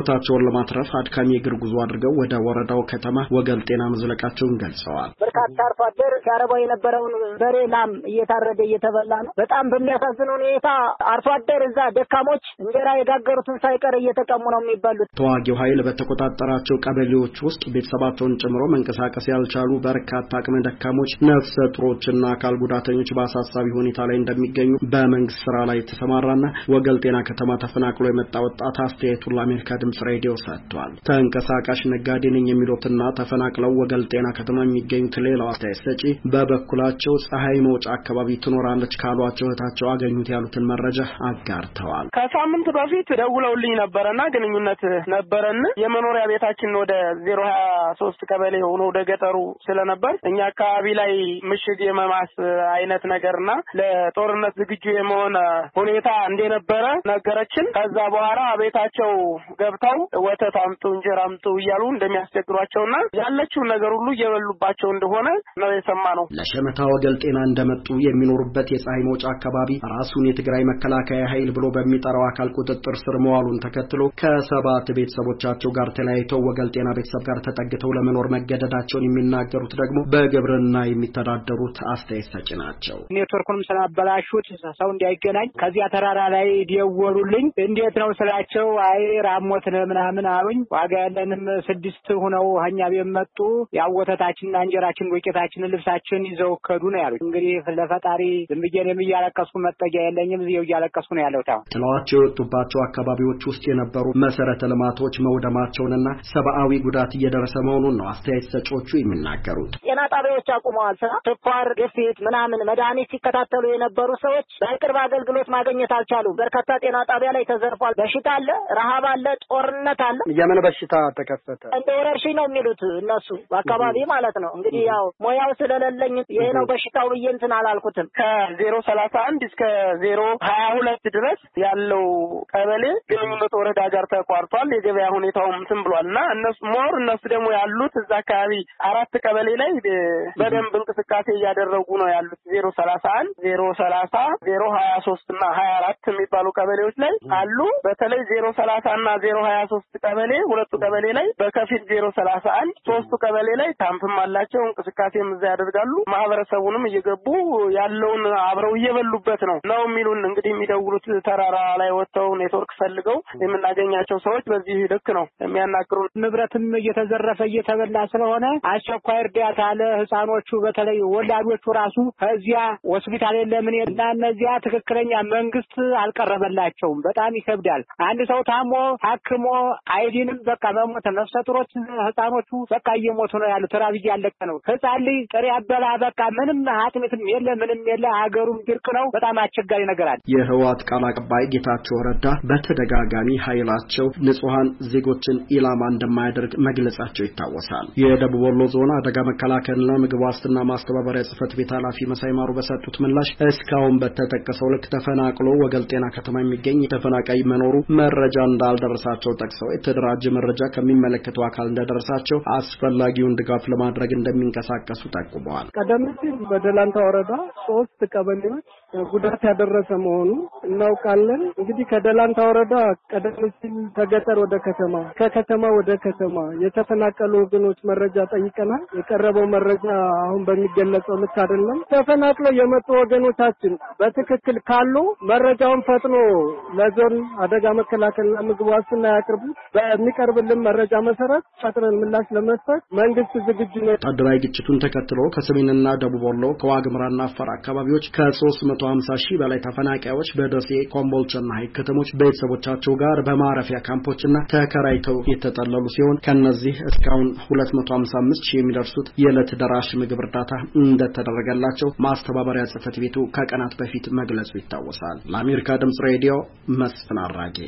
ሕይወታቸውን ለማትረፍ አድካሚ የእግር ጉዞ አድርገው ወደ ወረዳው ከተማ ወገል ጤና መዝለቃቸውን ገልጸዋል። በርካታ አርሶ አደር ሲያረባው የነበረውን በሬ ላም እየታረደ እየተበላ ነው። በጣም በሚያሳዝን ሁኔታ አርሶ አደር እዛ ደካሞች እንጀራ የጋገሩትን ሳይቀር እየተቀሙ ነው የሚባሉት። ተዋጊው ኃይል በተቆጣጠራቸው ቀበሌዎች ውስጥ ቤተሰባቸውን ጨምሮ መንቀሳቀስ ያልቻሉ በርካታ አቅመ ደካሞች፣ ነፍሰ ጡሮችና አካል ጉዳተኞች በአሳሳቢ ሁኔታ ላይ እንደሚገኙ በመንግስት ስራ ላይ ተሰማራና ወገል ጤና ከተማ ተፈናቅሎ የመጣ ወጣት አስተያየቱን ለአሜሪካ ድምጽ ሬዲዮ ሰጥቷል። ተንቀሳቃሽ ነጋዴ ነኝ የሚሉትና ተፈናቅለው ወገል ጤና ከተማ የሚገኙት ሌላው አስተያየት ሰጪ በበኩላቸው ፀሐይ መውጫ አካባቢ ትኖራለች ካሏቸው እህታቸው አገኙት ያሉትን መረጃ አጋርተዋል። ከሳምንት በፊት ደውለውልኝ ነበረና ግንኙነት ነበረን። የመኖሪያ ቤታችን ወደ ዜሮ ሀያ ሶስት ቀበሌ ሆኖ ወደ ገጠሩ ስለነበር እኛ አካባቢ ላይ ምሽግ የመማስ አይነት ነገርና ለጦርነት ዝግጁ የመሆን ሁኔታ እንደነበረ ነገረችን። ከዛ በኋላ ቤታቸው ገብተው ወተት አምጡ እንጀራ አምጡ እያሉ እንደሚያስቸግሯቸውና ያለችው ነገር ሁሉ እየበሉባቸው እንደሆነ ነው የሰማነው። ለሸመታ ወገል ጤና እንደመጡ የሚኖሩበት የፀሐይ መውጫ አካባቢ ራሱን የትግራይ መከላከያ ኃይል ብሎ በሚጠራው አካል ቁጥጥር ስር መዋሉን ተከትሎ ከሰባት ቤተሰቦቻቸው ጋር ተለያይተው ወገል ጤና ቤተሰብ ጋር ተጠግተው ለመኖር መገደዳቸውን የሚናገሩት ደግሞ በግብርና የሚተዳደሩት አስተያየት ሰጪ ናቸው። ኔትወርኩንም ስላበላሹት ሰው እንዳይገናኝ ከዚያ ተራራ ላይ ደወሉልኝ። እንዴት ነው ስላቸው አይ ራሞት ምናምን አሉኝ። ዋጋ ያለንም ስድስት ሆነው ሀኛ ቤት መጡ። ያወተታችንና እንጀራችን ወቄታችን ልብሳችን ይዘው ከዱ ነው ያሉት። እንግዲህ ለፈጣሪ ዝም ብዬ እኔም እያለቀስኩ መጠጊያ የለኝም እዚሁ እያለቀስኩ ነው ያለሁት። አሁን ጥለዋቸው የወጡባቸው አካባቢዎች ውስጥ የነበሩ መሰረተ ልማቶች መውደማቸውንና ሰብአዊ ጉዳት እየደረሰ መሆኑን ነው አስተያየት ሰጪዎቹ የሚናገሩት። ጤና ጣቢያዎች አቁመዋል። ስኳር፣ ግፊት ምናምን መድኃኒት ሲከታተሉ የነበሩ ሰዎች በቅርብ አገልግሎት ማግኘት አልቻሉም። በርካታ ጤና ጣቢያ ላይ ተዘርፏል። በሽታ አለ፣ ረሃብ አለ፣ ጦርነት አለ። የምን በሽታ ተከሰተ? እንደ ወረርሽኝ ነው የሚሉት እነሱ በአካባቢ ማለት ነው። እንግዲህ ያው ሞያው ስለሌለኝ ይሄ ነው በሽታው ብዬ እንትን አላልኩትም። ከዜሮ ሰላሳ አንድ እስከ ዜሮ ሀያ ሁለት ድረስ ያለው ቀበሌ ግንኙነት ወረዳ ጋር ተቋርጧል። የገበያ ሁኔታውም እንትን ብሏልና እነሱ ሞር እነሱ ደግሞ ያሉት እዛ አካባቢ አራት ቀበሌ ላይ በደንብ እንቅስቃሴ እያደረጉ ነው ያሉት። ዜሮ ሰላሳ አንድ ዜሮ ሰላሳ ዜሮ ሀያ ሶስት እና ሀያ አራት የሚባሉ ቀበሌዎች ላይ አሉ። በተለይ ዜሮ ሰላሳ እና ዜሮ ሀያ ሶስት ቀበሌ ሁለቱ ቀበሌ ላይ በከፊል ዜሮ ሰላሳ አንድ ሶስቱ ቀበሌ ላይ ካምፕም አላቸው። እንቅስቃሴም እዛ ያደርጋሉ። ማህበረሰቡንም እየገቡ ያለውን አብረው እየበሉበት ነው ነው የሚሉን። እንግዲህ የሚደውሉት ተራራ ላይ ወጥተው ኔትወርክ ፈልገው የምናገኛቸው ሰዎች በዚህ ልክ ነው የሚያናግሩን። ንብረትም እየተዘረፈ እየተበላ ስለሆነ አስቸኳይ እርዳታ ለህፃኖቹ በተለይ ወላዶቹ ራሱ ከዚያ ሆስፒታል የለምን እና እነዚያ ትክክለኛ መንግስት አልቀረበላቸውም። በጣም ይከብዳል። አንድ ሰው ታሞ ሐክሞ አይዲንም በቃ መሞት ነፍሰ ጡሮች ህፃኖቹ በቃ እየሞቱ ነው ያሉት። ተራብ እያለቀ ነው። ህፃን ልጅ ጥሬ አበላ በቃ ምንም ሐኪምትም የለ ምንም የለ። ሀገሩም ድርቅ ነው። በጣም አስቸጋሪ ነገር አለ። የህወሓት ቃል አቀባይ ጌታቸው ረዳ በተደጋጋሚ ኃይላቸው ንጹሃን ዜጎችን ኢላማ እንደማያደርግ መግለጻቸው ይታወሳል። የደቡብ ወሎ ዞን አደጋ መከላከልና ምግብ ዋስትና ማስተባበሪያ ጽህፈት ቤት ኃላፊ መሳይ ማሩ በሰጡት ምላሽ እስካሁን በተጠቀሰው ልክ ተፈናቅሎ ወገል ጤና ከተማ የሚገኝ ተፈናቃይ መኖሩ መረጃ እንዳልደረሳቸው ጠቅሰው የተደራጀ መረጃ ከሚመለከተው አካል እንደደረሳቸው አስፈላጊውን ድጋፍ ለማድረግ እንደሚንቀሳቀሱ ጠቁመዋል። ቀደም ሲል በደላንታ ወረዳ ሶስት ቀበሌዎች ጉዳት ያደረሰ መሆኑ እናውቃለን። እንግዲህ ከደላንታ ወረዳ ቀደም ሲል ከገጠር ወደ ከተማ ከከተማ ወደ ከተማ የተፈናቀሉ ወገኖች መረጃ ጠይቀናል። የቀረበው መረጃ አሁን በሚገለጸው ልክ አይደለም። ተፈናቅለው የመጡ ወገኖቻችን በትክክል ካሉ መረጃውን ፈጥኖ ለዞን አደጋ መከላከልና ምግብ ዋስትና ያቅርቡ። በሚቀርብልን መረጃ መሰረት ፈጥነን ምላሽ ለመስጠት መንግስት ዝግጁ ነው። ወታደራዊ ግጭቱን ተከትሎ ከሰሜንና ደቡብ ወሎ ከዋግምራና አፋር አካባቢዎች ከሶስት መቶ ሀምሳ ሺህ በላይ ተፈናቃዮች በደሴ ኮምቦልቻና ሐይቅ ከተሞች ቤተሰቦቻቸው ጋር በማረፊያ ካምፖችና ተከራይተው የተጠለሉ ሲሆን ከነዚህ እስካሁን ሁለት መቶ ሀምሳ አምስት ሺህ የሚደርሱት የዕለት ደራሽ ምግብ እርዳታ እንደተደረገላቸው ማስተባበሪያ ጽህፈት ቤቱ ከቀናት በፊት መግለጹ ይታወሳል። ለአሜሪካ ድምጽ ሬዲዮ መስፍን አራጌ።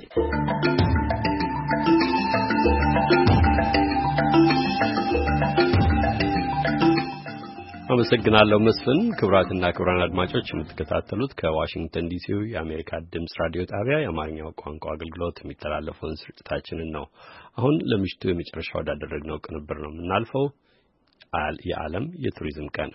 አመሰግናለሁ መስፍን። ክቡራትና ክቡራን አድማጮች የምትከታተሉት ከዋሽንግተን ዲሲው የአሜሪካ ድምጽ ራዲዮ ጣቢያ የአማርኛው ቋንቋ አገልግሎት የሚተላለፈውን ስርጭታችንን ነው። አሁን ለምሽቱ የመጨረሻ ወዳደረግነው ቅንብር ነው የምናልፈው። የዓለም የቱሪዝም ቀን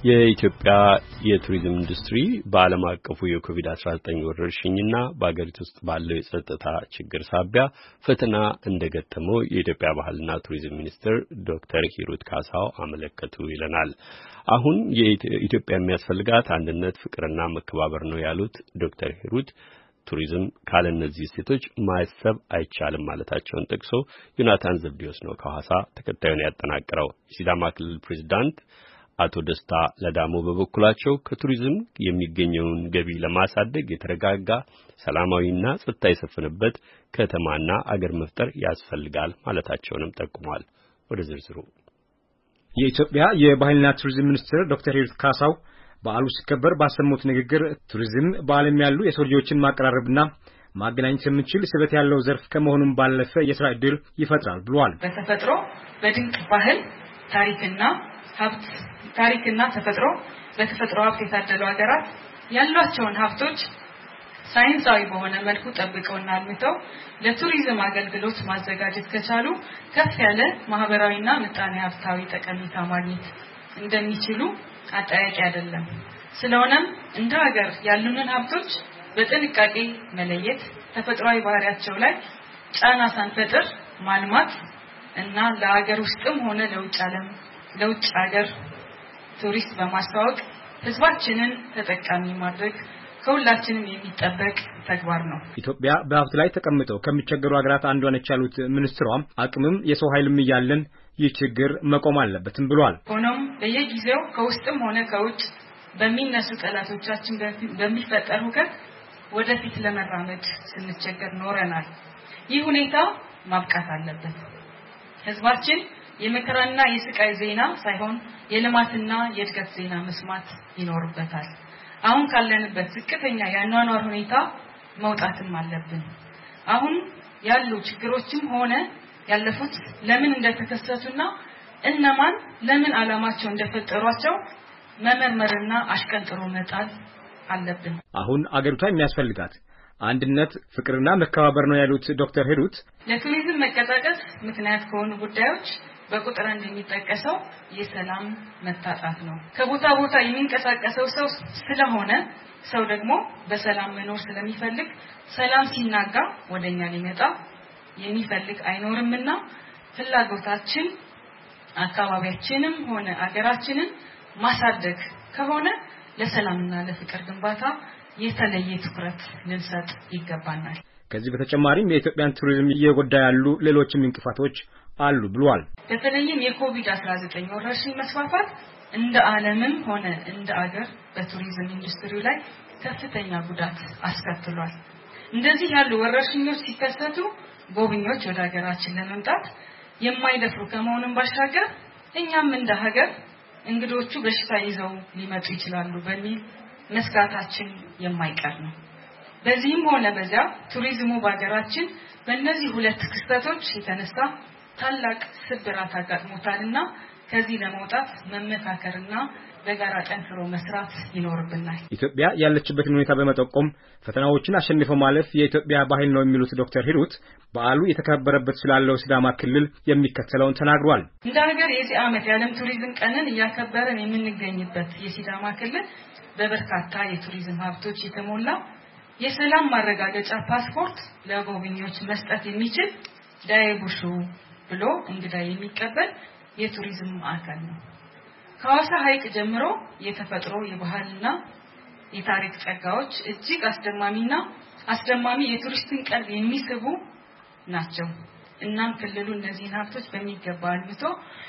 የኢትዮጵያ የቱሪዝም ኢንዱስትሪ በዓለም አቀፉ የኮቪድ አስራ ዘጠኝ ወረርሽኝና በአገሪቱ ውስጥ ባለው የጸጥታ ችግር ሳቢያ ፈተና እንደገጠመው የኢትዮጵያ ባህልና ቱሪዝም ሚኒስትር ዶክተር ሂሩት ካሳው አመለከቱ ይለናል። አሁን የኢትዮጵያ የሚያስፈልጋት አንድነት፣ ፍቅርና መከባበር ነው ያሉት ዶክተር ሂሩት ቱሪዝም ካለ እነዚህ እሴቶች ማሰብ አይቻልም ማለታቸውን ጠቅሶ ዮናታን ዘብዲዮስ ነው ከሐዋሳ ተከታዩን ያጠናቀረው። የሲዳማ ክልል ፕሬዝዳንት አቶ ደስታ ለዳሞ በበኩላቸው ከቱሪዝም የሚገኘውን ገቢ ለማሳደግ የተረጋጋ ሰላማዊና ጸጥታ የሰፈነበት ከተማና አገር መፍጠር ያስፈልጋል ማለታቸውንም ጠቁመዋል። ወደ ዝርዝሩ የኢትዮጵያ የባህልና ቱሪዝም ሚኒስትር ዶክተር ሂሩት ካሳው በዓሉ ሲከበር ባሰሙት ንግግር ቱሪዝም በዓለም ያሉ የሰው ልጆችን ማቀራረብና ማገናኘት የሚችል ስበት ያለው ዘርፍ ከመሆኑም ባለፈ የሥራ ዕድል ይፈጥራል ብለዋል። በተፈጥሮ በድንቅ ባህል ታሪክና ሀብት ታሪክና ተፈጥሮ በተፈጥሮ ሀብት የታደሉ ሀገራት ያሏቸውን ሀብቶች ሳይንሳዊ በሆነ መልኩ ጠብቀውና አልምተው ለቱሪዝም አገልግሎት ማዘጋጀት ከቻሉ ከፍ ያለ ማህበራዊና ምጣኔ ሀብታዊ ጠቀሜታ ማግኘት እንደሚችሉ አጠያቂ አይደለም። ስለሆነም እንደ ሀገር ያሉንን ሀብቶች በጥንቃቄ መለየት፣ ተፈጥሯዊ ባህሪያቸው ላይ ጫና ሳንፈጥር ማልማት እና ለሀገር ውስጥም ሆነ ለውጭ ዓለም ለውጭ ሀገር ቱሪስት በማስተዋወቅ ህዝባችንን ተጠቃሚ ማድረግ ከሁላችንም የሚጠበቅ ተግባር ነው። ኢትዮጵያ በሀብት ላይ ተቀምጠው ከሚቸገሩ ሀገራት አንዷ ነች ያሉት ሚኒስትሯም አቅምም የሰው ኃይልም እያለን ይህ ችግር መቆም አለበትም ብሏል። ሆኖም በየጊዜው ከውስጥም ሆነ ከውጭ በሚነሱ ጠላቶቻችን በሚፈጠር ሁከት ወደፊት ለመራመድ ስንቸገር ኖረናል። ይህ ሁኔታ ማብቃት አለበት። ህዝባችን የመከራና የስቃይ ዜና ሳይሆን የልማትና የእድገት ዜና መስማት ይኖርበታል። አሁን ካለንበት ዝቅተኛ የአኗኗር ሁኔታ መውጣትም አለብን። አሁን ያሉ ችግሮችም ሆነ ያለፉት ለምን እንደተከሰቱና እነማን ለምን ዓላማቸው እንደፈጠሯቸው መመርመርና አሽቀንጥሮ መጣል አለብን። አሁን አገሪቷ የሚያስፈልጋት አንድነት፣ ፍቅርና መከባበር ነው ያሉት ዶክተር ሂሩት ለቱሪዝም መቀጣቀስ ምክንያት ከሆኑ ጉዳዮች በቁጥር አንድ የሚጠቀሰው የሰላም መታጣት ነው። ከቦታ ቦታ የሚንቀሳቀሰው ሰው ስለሆነ ሰው ደግሞ በሰላም መኖር ስለሚፈልግ ሰላም ሲናጋ ወደኛ ሊመጣ የሚፈልግ አይኖርምና ፍላጎታችን አካባቢያችንም ሆነ አገራችንን ማሳደግ ከሆነ ለሰላምና ለፍቅር ግንባታ የተለየ ትኩረት ልንሰጥ ይገባናል። ከዚህ በተጨማሪም የኢትዮጵያን ቱሪዝም እየጎዳ ያሉ ሌሎችም እንቅፋቶች አሉ ብሏል። በተለይም የኮቪድ አስራ ዘጠኝ ወረርሽኝ መስፋፋት እንደ ዓለምም ሆነ እንደ አገር በቱሪዝም ኢንዱስትሪው ላይ ከፍተኛ ጉዳት አስከትሏል። እንደዚህ ያሉ ወረርሽኞች ሲከሰቱ ጎብኚዎች ወደ ሀገራችን ለመምጣት የማይደፍሩ ከመሆኑም ባሻገር እኛም እንደ ሀገር እንግዶቹ በሽታ ይዘው ሊመጡ ይችላሉ በሚል መስጋታችን የማይቀር ነው። በዚህም ሆነ በዚያ ቱሪዝሙ በሀገራችን በእነዚህ ሁለት ክስተቶች የተነሳ ታላቅ ስብራት አጋጥሞታልና ከዚህ ለመውጣት መመካከርና በጋራ ጠንክሮ መስራት ይኖርብናል። ኢትዮጵያ ያለችበትን ሁኔታ በመጠቆም ፈተናዎችን አሸንፈው ማለፍ የኢትዮጵያ ባህል ነው የሚሉት ዶክተር ሂሩት በዓሉ የተከበረበት ስላለው ሲዳማ ክልል የሚከተለውን ተናግሯል። እንደ ሀገር የዚህ ዓመት የዓለም ቱሪዝም ቀንን እያከበረን የምንገኝበት የሲዳማ ክልል በበርካታ የቱሪዝም ሀብቶች የተሞላ የሰላም ማረጋገጫ ፓስፖርት ለጎብኚዎች መስጠት የሚችል ዳይቡሹ ብሎ እንግዳ የሚቀበል የቱሪዝም ማዕከል ነው። ከሐዋሳ ሐይቅ ጀምሮ የተፈጥሮ የባህልና የታሪክ ጸጋዎች እጅግ አስደማሚና አስደማሚ የቱሪስትን ቀልብ የሚስቡ ናቸው። እናም ክልሉ እነዚህን ሀብቶች በሚገባ አልምቶ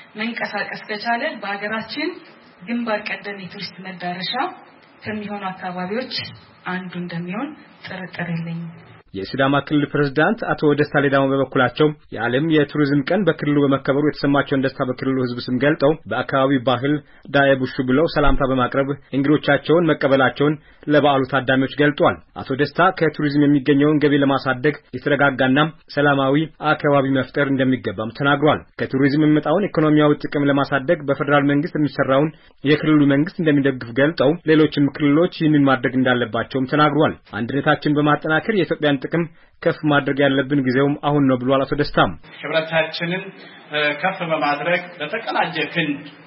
መንቀሳቀስ ከቻለ በአገራችን ግንባር ቀደም የቱሪስት መዳረሻ ከሚሆኑ አካባቢዎች አንዱ እንደሚሆን ጥርጥር የለኝም። የሲዳማ ክልል ፕሬዝዳንት አቶ ደስታ ሌዳሞ በበኩላቸው የዓለም የቱሪዝም ቀን በክልሉ በመከበሩ የተሰማቸውን ደስታ በክልሉ ሕዝብ ስም ገልጠው በአካባቢው ባህል ዳይቡሹ ብለው ሰላምታ በማቅረብ እንግዶቻቸውን መቀበላቸውን ለበዓሉ ታዳሚዎች ገልጧል። አቶ ደስታ ከቱሪዝም የሚገኘውን ገቢ ለማሳደግ የተረጋጋና ሰላማዊ አካባቢ መፍጠር እንደሚገባም ተናግሯል። ከቱሪዝም የሚመጣውን ኢኮኖሚያዊ ጥቅም ለማሳደግ በፌደራል መንግስት የሚሰራውን የክልሉ መንግስት እንደሚደግፍ ገልጠው ሌሎችም ክልሎች ይህንን ማድረግ እንዳለባቸውም ተናግሯል። አንድነታችን በማጠናከር የኢትዮጵያን ጥቅም ከፍ ማድረግ ያለብን ጊዜውም አሁን ነው ብሏል። አቶ ደስታም ህብረታችንን ከፍ በማድረግ በተቀናጀ ክንድ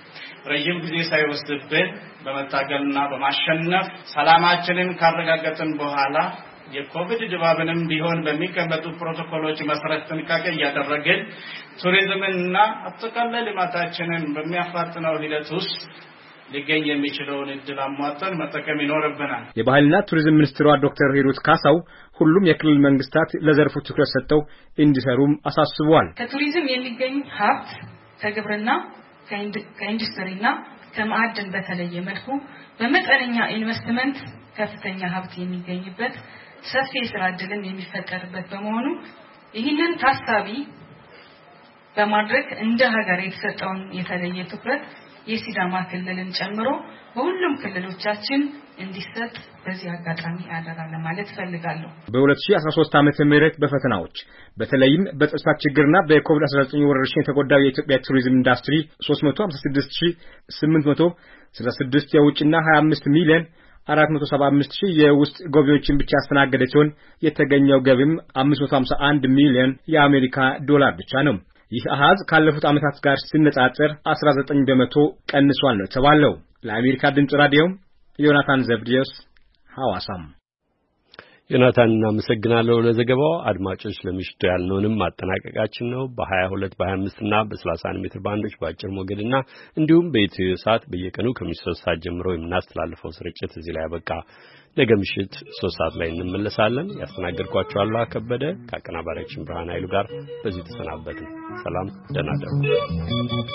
ረጅም ጊዜ ሳይወስድብን በመታገልና በማሸነፍ ሰላማችንን ካረጋገጥን በኋላ የኮቪድ ድባብንም ቢሆን በሚቀመጡ ፕሮቶኮሎች መሰረት ጥንቃቄ እያደረግን ቱሪዝምና አጠቃላይ ልማታችንን በሚያፋጥነው ሂደት ውስጥ ሊገኝ የሚችለውን እድል አሟጠን መጠቀም ይኖርብናል። የባህልና ቱሪዝም ሚኒስትሯ ዶክተር ሂሩት ካሳው ሁሉም የክልል መንግስታት ለዘርፉ ትኩረት ሰጥተው እንዲሰሩም አሳስበዋል። ከቱሪዝም የሚገኝ ሀብት ከግብርና ከኢንዱስትሪና ከማዕድን በተለየ መልኩ በመጠነኛ ኢንቨስትመንት ከፍተኛ ሀብት የሚገኝበት ሰፊ የሥራ ዕድልን የሚፈጠርበት በመሆኑ ይህንን ታሳቢ በማድረግ እንደ ሀገር የተሰጠውን የተለየ ትኩረት የሲዳማ ክልልን ጨምሮ በሁሉም ክልሎቻችን እንዲሰጥ በዚህ አጋጣሚ አደራ ለማለት ፈልጋለሁ። በ2013 ዓመተ ምህረት በፈተናዎች በተለይም በጸጥታ ችግርና በኮቪድ አስራ ዘጠኝ ወረርሽኝ የተጎዳው የኢትዮጵያ ቱሪዝም ኢንዱስትሪ ሶስት መቶ ሃምሳ ስድስት ሺህ ስምንት መቶ ስልሳ ስድስት የውጭና ሀያ አምስት ሚሊዮን አራት መቶ ሰባ አምስት ሺህ የውስጥ ጎብኚዎችን ብቻ ያስተናገደ ሲሆን የተገኘው ገቢም አምስት መቶ ሃምሳ አንድ ሚሊዮን የአሜሪካ ዶላር ብቻ ነው። ይህ አሃዝ ካለፉት ዓመታት ጋር ሲነጻጸር አስራ ዘጠኝ በመቶ ቀንሷል ነው ተባለው። ለአሜሪካ ድምጽ ራዲዮ ዮናታን ዘብዲዮስ ሐዋሳም። ዮናታን እናመሰግናለሁ ለዘገባው። አድማጮች ለምሽቱ ያልነውንም ማጠናቀቃችን ነው። በ22 በ25 እና በ31 ሜትር ባንዶች በአጭር ሞገድና እንዲሁም በኢትዮ ሰዓት በየቀኑ ከሚሶስት ሰዓት ጀምሮ የምናስተላልፈው ስርጭት እዚህ ላይ ያበቃ። ነገ ምሽት ሶስት ሰዓት ላይ እንመለሳለን። ያስተናገድኳችሁ አሉላ ከበደ ከአቀናባሪያችን ብርሃን ኃይሉ ጋር በዚህ ተሰናበትን። ሰላም፣ ደህና እደሩ።